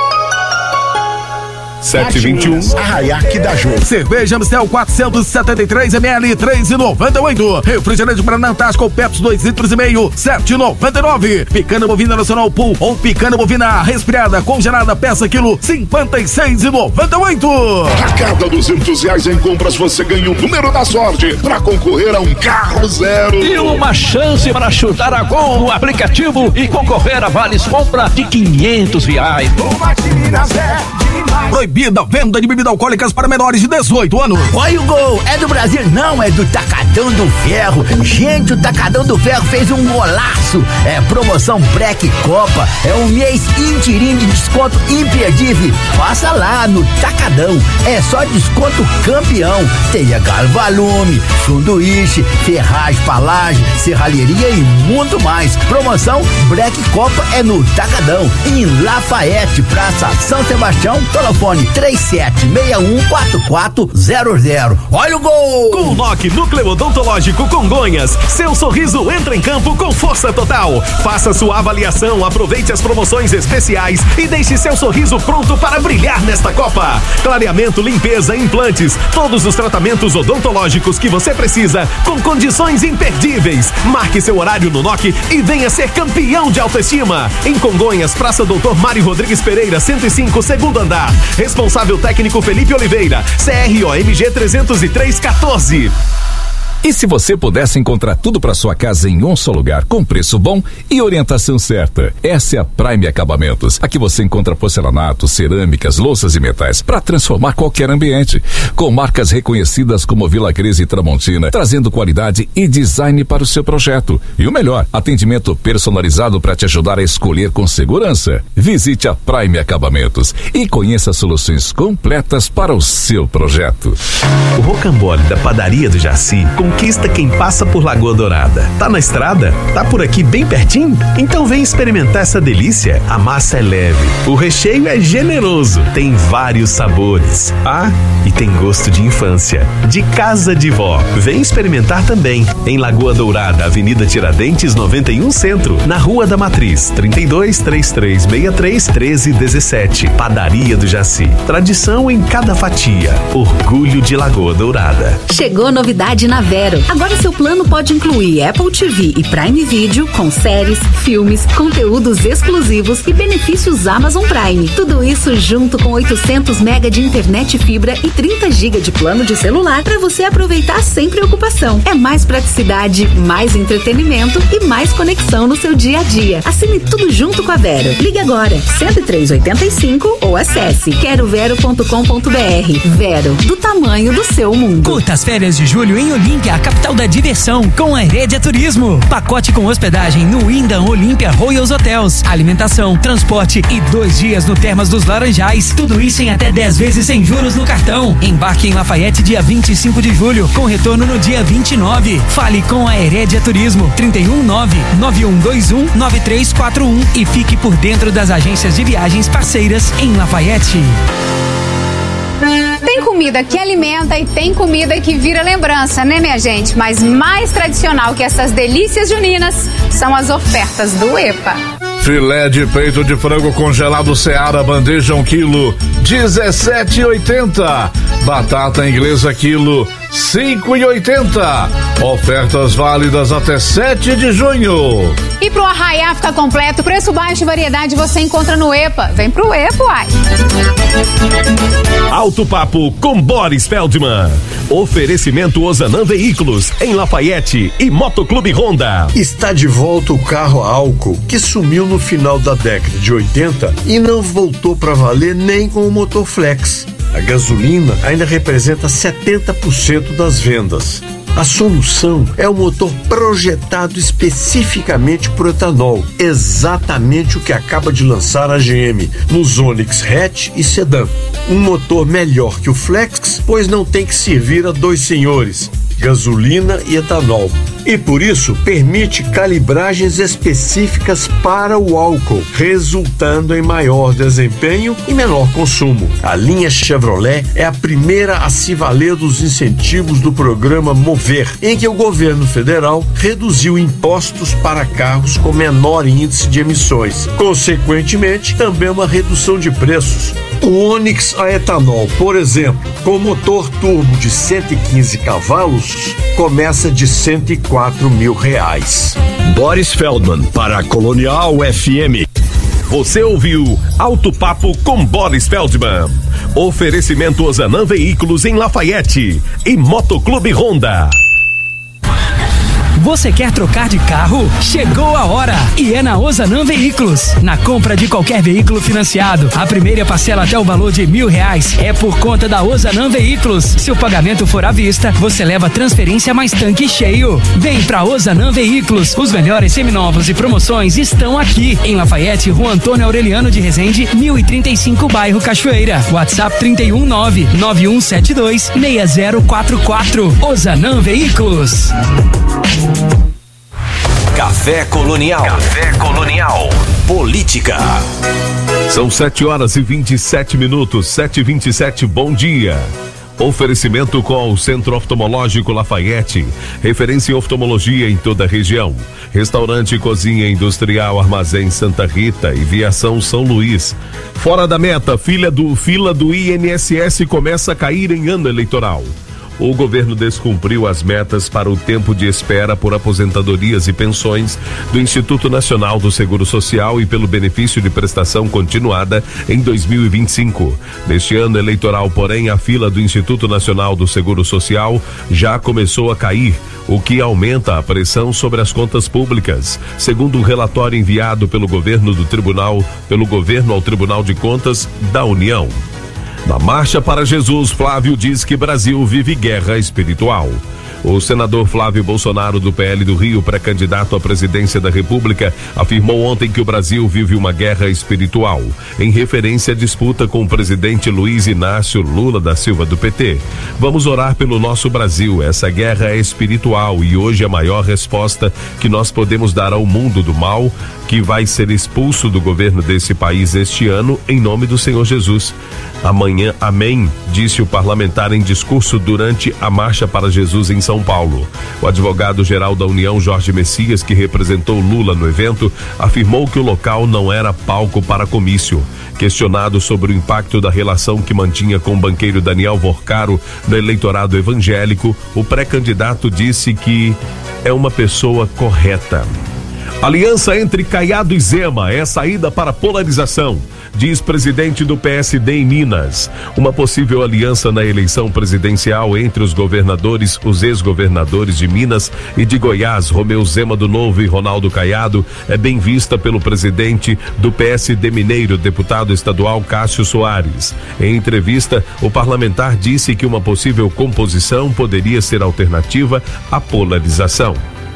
sete e vinte e um. Arraiaque da Jô. Cerveja Amstel quatrocentos e setenta e três mililitros, três reais e noventa e oito centavos. Refrigerante Guaraná Antártica ou Pepsi dois litros e meio, sete reais e noventa e nove centavos. Picanha bovina nacional Pool ou picanha bovina resfriada congelada peça quilo, cinquenta e seis reais e noventa e oito centavos. A cada duzentos reais em compras você ganha o número da sorte para concorrer a um carro zero. E uma chance para chutar a gol no aplicativo e concorrer a vales compra de quinhentos reais. O Marte Minas é Proibida a venda de bebidas alcoólicas para menores de dezoito anos. Olha o gol, é do Brasil, não é do Tacadão do Ferro. Gente, o Tacadão do Ferro fez um golaço. É promoção Black Copa, é um mês inteirinho de desconto imperdível. Passa lá no Tacadão, é só desconto campeão. Tem a Galvalume, sanduíche, ferragem, palagem, serralheria e muito mais. Promoção Black Copa é no Tacadão, em Lafayette, Praça São Sebastião, telefone três sete seis um quatro quatro zero zero. Olha o gol! Com o N O C Núcleo Odontológico Congonhas, seu sorriso entra em campo com força total. Faça sua avaliação, aproveite as promoções especiais e deixe seu sorriso pronto para brilhar nesta Copa. Clareamento, limpeza, implantes, todos os tratamentos odontológicos que você precisa com condições imperdíveis. Marque seu horário no N O C e venha ser campeão de autoestima. Em Congonhas, Praça Doutor Mário Rodrigues Pereira, cento e cinco, segundo andar. Responsável técnico Felipe Oliveira, C R O M G trezentos e três quatorze. E se você pudesse encontrar tudo para sua casa em um só lugar, com preço bom e orientação certa? Essa é a Prime Acabamentos. Aqui você encontra porcelanato, cerâmicas, louças e metais para transformar qualquer ambiente. Com marcas reconhecidas como Vila Cris e Tramontina, trazendo qualidade e design para o seu projeto. E o melhor, atendimento personalizado para te ajudar a escolher com segurança. Visite a Prime Acabamentos e conheça soluções completas para o seu projeto. O rocambole da Padaria do Jaci conquista quem passa por Lagoa Dourada. Tá na estrada? Tá por aqui bem pertinho? Então vem experimentar essa delícia. A massa é leve, o recheio é generoso, tem vários sabores. Ah, e tem gosto de infância, de casa de vó. Vem experimentar também. Em Lagoa Dourada, Avenida Tiradentes noventa e um Centro, na Rua da Matriz, trinta e dois, trinta e três sessenta e três, treze dezessete. Padaria do Jaci. Tradição em cada fatia. Orgulho de Lagoa Dourada. Chegou novidade na Vero. Agora seu plano pode incluir Apple T V e Prime Video com séries, filmes, conteúdos exclusivos e benefícios Amazon Prime. Tudo isso junto com oitocentos mega de internet fibra e trinta gigas de plano de celular para você aproveitar sem preocupação. É mais praticidade, mais entretenimento e mais conexão no seu dia a dia. Assine tudo junto com a Vero. Ligue agora cento e três oitenta e cinco ou acesse quero vero ponto com ponto br. Vero, do tamanho do seu mundo. Curta as férias de julho em Olímpia, a capital da diversão, com a Herédia Turismo. Pacote com hospedagem no Wyndham Olímpia Royals Hotels, alimentação, transporte e dois dias no Termas dos Laranjais. Tudo isso em até dez vezes sem juros no cartão. Embarque em Lafayette dia vinte e cinco de julho, com retorno no dia vinte e nove. Fale com a Herédia Turismo, trinta e um nove nove um dois um nove três quatro um e fique por dentro das agências de viagens parceiras em Lafayette. Tem comida que alimenta e tem comida que vira lembrança, né, minha gente? Mas mais tradicional que essas delícias juninas são as ofertas do EPA. Filé de peito de frango congelado Seara, bandeja um quilo, dezessete e oitenta. Batata inglesa quilo, cinco e oitenta. Ofertas válidas até sete de junho. E pro arraiá ficar completo, preço baixo e variedade você encontra no EPA. Vem pro EPA, uai. Alto Papo com Boris Feldman. Oferecimento Ozanam Veículos em Lafayette e Motoclube Honda. Está de volta o carro a álcool que sumiu no final da década de oitenta e não voltou para valer nem com o motor flex. A gasolina ainda representa setenta por cento das vendas. A solução é o motor projetado especificamente para o etanol, exatamente o que acaba de lançar a G M nos Onix Hatch e Sedan. Um motor melhor que o Flex, pois não tem que servir a dois senhores, gasolina e etanol. E por isso permite calibragens específicas para o álcool, resultando em maior desempenho e menor consumo. A linha Chevrolet é a primeira a se valer dos incentivos do programa Mover, em que o governo federal reduziu impostos para carros com menor índice de emissões. Consequentemente, também uma redução de preços. O Onix a etanol, por exemplo, com motor turbo de cento e quinze cavalos, começa de cento e quatro mil reais. Boris Feldman para a Colonial F M. Você ouviu Alto Papo com Boris Feldman. Oferecimento Ozanam Veículos em Lafayette e Motoclube Honda. Você Você quer trocar de carro? Chegou a hora! E é na Ozanam Veículos. Na compra de qualquer veículo financiado, a primeira parcela até o valor de mil reais é por conta da Ozanam Veículos. Se o pagamento for à vista, você leva transferência mais tanque cheio. Vem pra Ozanam Veículos. Os melhores seminovos e promoções estão aqui. Em Lafayette, Rua Antônio Aureliano de Resende, mil e trinta e cinco, bairro Cachoeira. WhatsApp trinta e um nove nove um sete dois seis zero quatro quatro. Ozanam Veículos. Café Colonial. Café Colonial. Política. São sete horas e vinte e sete minutos, sete e vinte e sete, bom dia. Oferecimento com o Centro Oftalmológico Lafayette, referência em oftalmologia em toda a região. Restaurante e Cozinha Industrial Armazém Santa Rita e Viação São Luís. Fora da meta, fila do, fila do I N S S começa a cair em ano eleitoral. O governo descumpriu as metas para o tempo de espera por aposentadorias e pensões do Instituto Nacional do Seguro Social e pelo benefício de prestação continuada em dois mil e vinte e cinco. Neste ano eleitoral, porém, a fila do Instituto Nacional do Seguro Social já começou a cair, o que aumenta a pressão sobre as contas públicas, segundo um relatório enviado pelo governo do Tribunal, pelo governo ao Tribunal de Contas da União. Na Marcha para Jesus, Flávio diz que Brasil vive guerra espiritual. O senador Flávio Bolsonaro, do P L do Rio, pré-candidato à presidência da República, afirmou ontem que o Brasil vive uma guerra espiritual, em referência à disputa com o presidente Luiz Inácio Lula da Silva, do P T. Vamos orar pelo nosso Brasil. Essa guerra é espiritual e hoje a maior resposta que nós podemos dar ao mundo do mal, que vai ser expulso do governo desse país este ano, em nome do Senhor Jesus. Amanhã, amém, disse o parlamentar em discurso durante a Marcha para Jesus em São Paulo. O advogado-geral da União, Jorge Messias, que representou Lula no evento, afirmou que o local não era palco para comício. Questionado sobre o impacto da relação que mantinha com o banqueiro Daniel Vorcaro no eleitorado evangélico, o pré-candidato disse que é uma pessoa correta. Aliança entre Caiado e Zema é saída para polarização, diz presidente do P S D em Minas. Uma possível aliança na eleição presidencial entre os governadores, os ex-governadores de Minas e de Goiás, Romeu Zema do Novo e Ronaldo Caiado, é bem vista pelo presidente do P S D mineiro, deputado estadual Cássio Soares. Em entrevista, o parlamentar disse que uma possível composição poderia ser alternativa à polarização.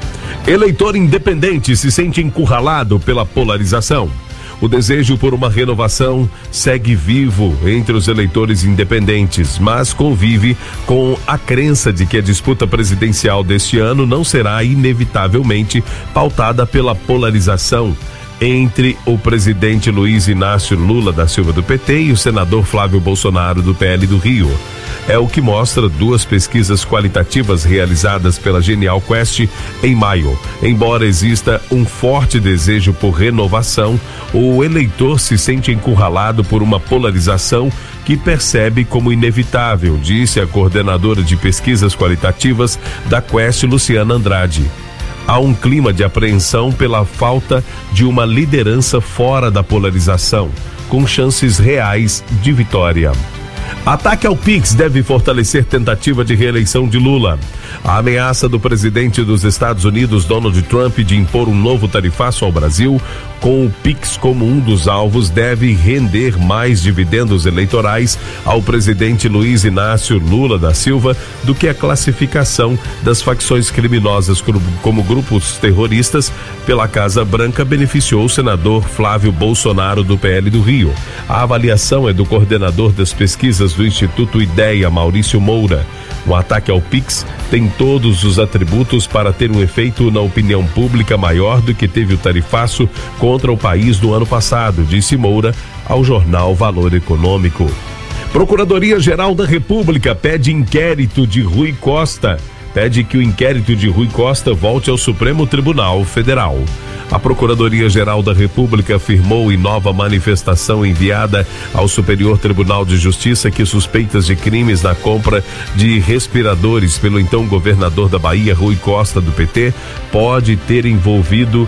Eleitor independente se sente encurralado pela polarização. O desejo por uma renovação segue vivo entre os eleitores independentes, mas convive com a crença de que a disputa presidencial deste ano não será inevitavelmente pautada pela polarização entre o presidente Luiz Inácio Lula da Silva, do P T, e o senador Flávio Bolsonaro, do P L do Rio. É o que mostra duas pesquisas qualitativas realizadas pela Genial Quest em maio. Embora exista um forte desejo por renovação, o eleitor se sente encurralado por uma polarização que percebe como inevitável, disse a coordenadora de pesquisas qualitativas da Quest, Luciana Andrade. Há um clima de apreensão pela falta de uma liderança fora da polarização, com chances reais de vitória. Ataque ao Pix deve fortalecer tentativa de reeleição de Lula. A ameaça do presidente dos Estados Unidos, Donald Trump, de impor um novo tarifaço ao Brasil, com o Pix como um dos alvos, deve render mais dividendos eleitorais ao presidente Luiz Inácio Lula da Silva do que a classificação das facções criminosas como grupos terroristas pela Casa Branca beneficiou o senador Flávio Bolsonaro, do P L do Rio. A avaliação é do coordenador das pesquisas do Instituto Ideia, Maurício Moura. O ataque ao Pix tem todos os atributos para ter um efeito na opinião pública maior do que teve o tarifaço contra o país no ano passado, disse Moura ao jornal Valor Econômico. Procuradoria-Geral da República pede inquérito de Rui Costa. Pede que o inquérito de Rui Costa volte ao Supremo Tribunal Federal. A Procuradoria-Geral da República afirmou em nova manifestação enviada ao Superior Tribunal de Justiça que suspeitas de crimes na compra de respiradores pelo então governador da Bahia, Rui Costa, do P T, pode ter envolvido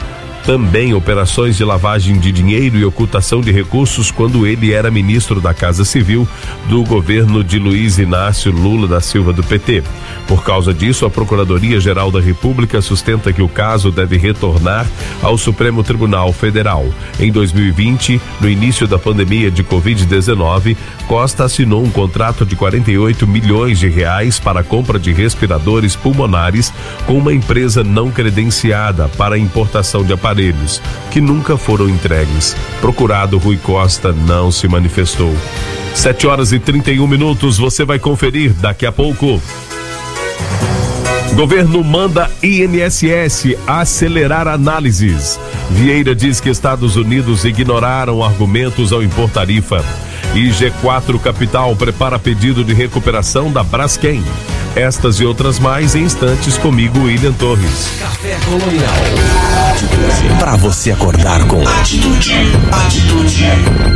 também operações de lavagem de dinheiro e ocultação de recursos quando ele era ministro da Casa Civil do governo de Luiz Inácio Lula da Silva do P T. Por causa disso, a Procuradoria-Geral da República sustenta que o caso deve retornar ao Supremo Tribunal Federal. Em dois mil e vinte, no início da pandemia de covid dezenove, Costa assinou um contrato de quarenta e oito milhões de reais para a compra de respiradores pulmonares com uma empresa não credenciada para a importação de aparelhos, que nunca foram entregues. Procurado, Rui Costa não se manifestou. sete horas e trinta e um minutos, você vai conferir daqui a pouco. Governo manda I N S S acelerar análises. Vieira diz que Estados Unidos ignoraram argumentos ao impor tarifa. E G quatro Capital prepara pedido de recuperação da Braskem. Estas e outras mais em instantes comigo, William Torres. Café Colonial. Atitude. Pra você acordar com atitude. Atitude.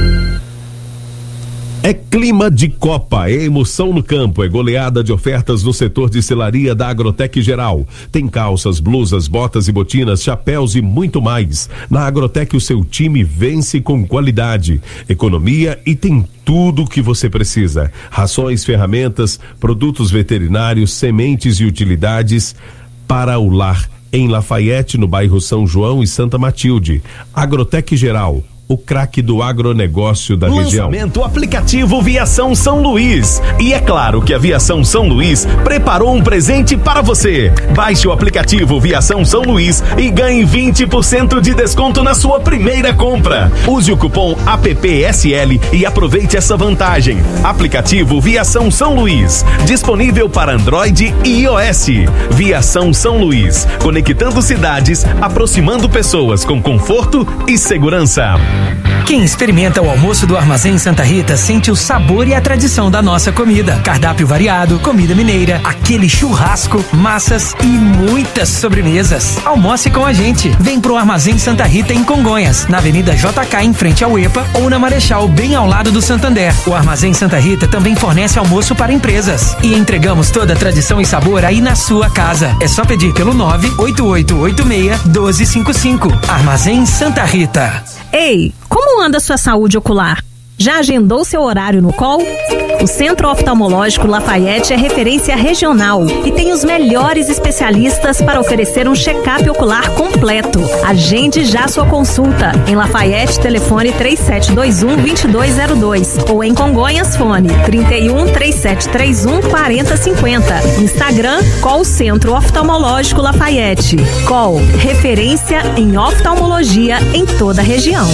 É clima de Copa, é emoção no campo, é goleada de ofertas no setor de selaria da Agrotec Geral. Tem calças, blusas, botas e botinas, chapéus e muito mais. Na Agrotec o seu time vence com qualidade, economia e tem tudo o que você precisa. Rações, ferramentas, produtos veterinários, sementes e utilidades para o lar. Em Lafayette, no bairro São João e Santa Matilde. Agrotec Geral, o craque do agronegócio da região. Lançamento aplicativo Viação São Luís. E é claro que a Viação São Luís preparou um presente para você. Baixe o aplicativo Viação São Luís e ganhe vinte por cento de desconto na sua primeira compra. Use o cupom A P P S L e aproveite essa vantagem. Aplicativo Viação São Luís, disponível para Android e iOS. Viação São Luís, conectando cidades, aproximando pessoas com conforto e segurança. Quem experimenta o almoço do Armazém Santa Rita sente o sabor e a tradição da nossa comida. Cardápio variado, comida mineira, aquele churrasco, massas e muitas sobremesas. Almoce com a gente. Vem pro Armazém Santa Rita em Congonhas, na Avenida J K em frente ao EPA ou na Marechal bem ao lado do Santander. O Armazém Santa Rita também fornece almoço para empresas e entregamos toda a tradição e sabor aí na sua casa. É só pedir pelo nove oito oito oito seis um dois cinco cinco. Armazém Santa Rita. Ei, como anda sua saúde ocular? Já agendou seu horário no C O L? O Centro Oftalmológico Lafayette é referência regional e tem os melhores especialistas para oferecer um check-up ocular completo. Agende já sua consulta. Em Lafayette, telefone três sete dois um, dois dois zero dois ou em Congonhas, fone trinta e um, três sete três um, quarenta cinquenta. Instagram, C O L Centro Oftalmológico Lafayette. C O L, referência em oftalmologia em toda a região.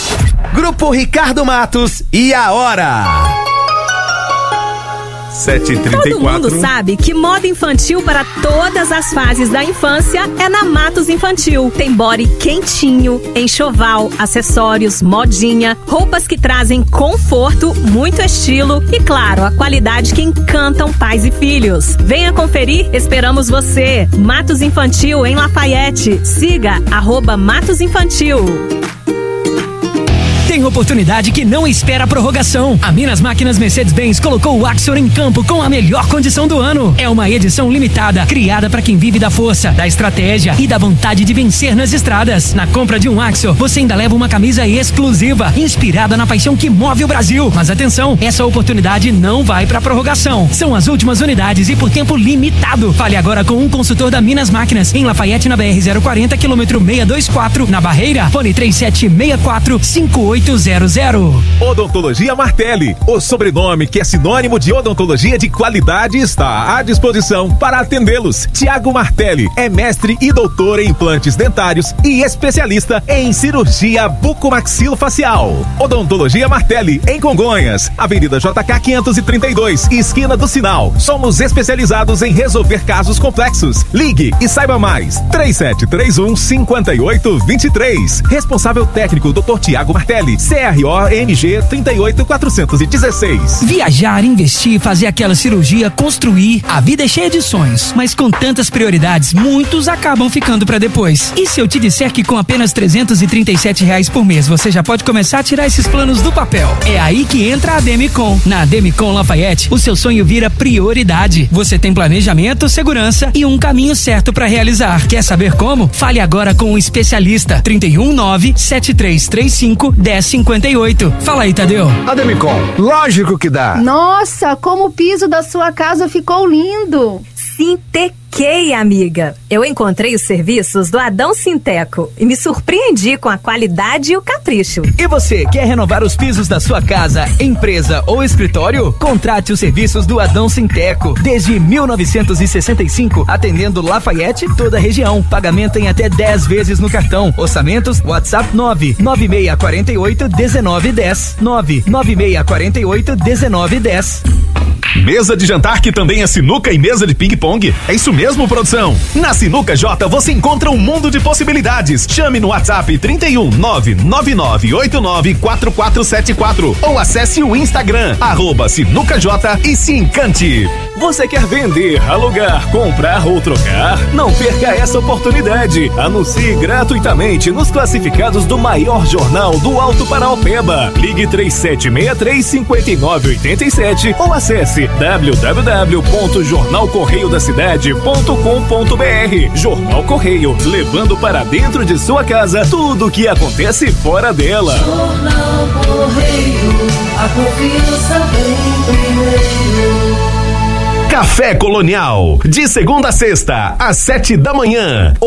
Grupo Ricardo Matos e a hora. sete e trinta e quatro. Todo mundo sabe que moda infantil para todas as fases da infância é na Matos Infantil. Tem body quentinho, enxoval, acessórios, modinha, roupas que trazem conforto, muito estilo e, claro, a qualidade que encantam pais e filhos. Venha conferir, esperamos você. Matos Infantil em Lafayette. Siga arroba Matos Infantil. Tem oportunidade que não espera a prorrogação. A Minas Máquinas Mercedes-Benz colocou o Axor em campo com a melhor condição do ano. É uma edição limitada, criada para quem vive da força, da estratégia e da vontade de vencer nas estradas. Na compra de um Axor, você ainda leva uma camisa exclusiva, inspirada na paixão que move o Brasil. Mas atenção, essa oportunidade não vai para prorrogação. São as últimas unidades e por tempo limitado. Fale agora com um consultor da Minas Máquinas, em Lafayette, na B R zero quarenta, quilômetro seiscentos e vinte e quatro, na Barreira. Fone três sete seis quatro, cinco oito zero zero. Odontologia Martelli, o sobrenome que é sinônimo de odontologia de qualidade, está à disposição para atendê-los. Tiago Martelli é mestre e doutor em implantes dentários e especialista em cirurgia bucomaxilofacial. Odontologia Martelli em Congonhas, Avenida J K quinhentos e trinta e dois, esquina do Sinal. Somos especializados em resolver casos complexos. Ligue e saiba mais. três sete três um, cinco oito dois três. Responsável técnico doutor Tiago Martelli. nove C R O N G trinta e oito quatrocentos e dezesseis. Viajar, investir, fazer aquela cirurgia, construir. A vida é cheia de sonhos, mas com tantas prioridades, muitos acabam ficando pra depois. E se eu te disser que com apenas trezentos e trinta e sete reais por mês você já pode começar a tirar esses planos do papel? É aí que entra a Demicon. Na Demicon Lafayette, o seu sonho vira prioridade. Você tem planejamento, segurança e um caminho certo pra realizar. Quer saber como? Fale agora com um especialista. trinta e um nove, sete três três cinco, um zero cinco oito. Fala aí, Tadeu. A Demicon, lógico que dá. Nossa, como o piso da sua casa ficou lindo. Sintequei, amiga. Eu encontrei os serviços do Adão Sinteco e me surpreendi com a qualidade e o capricho. E você, quer renovar os pisos da sua casa, empresa ou escritório? Contrate os serviços do Adão Sinteco. Desde mil novecentos e sessenta e cinco, atendendo Lafayette e toda a região. Pagamento em até dez vezes no cartão. Orçamentos, WhatsApp nove nove seis quatro oito, um nove um zero. nove nove seis quatro oito, um nove um zero. Mesa de jantar que também é sinuca e mesa de ping-pong? É isso mesmo, produção? Na Sinuca J você encontra um mundo de possibilidades. Chame no WhatsApp trinta e um, nove nove nove oito nove quatro quatro sete quatro ou acesse o Instagram, arroba Sinuca J e se encante. Você quer vender, alugar, comprar ou trocar? Não perca essa oportunidade. Anuncie gratuitamente nos classificados do maior jornal do Alto Paraopeba. Ligue três sete seis três, cinco nove oito sete ou acesse w w w ponto jornal correio da cidade ponto com ponto b r. Jornal Correio, levando para dentro de sua casa tudo o que acontece fora dela. Jornal Correio, a confiança vem primeiro. Café Colonial, de segunda a sexta, às sete da manhã.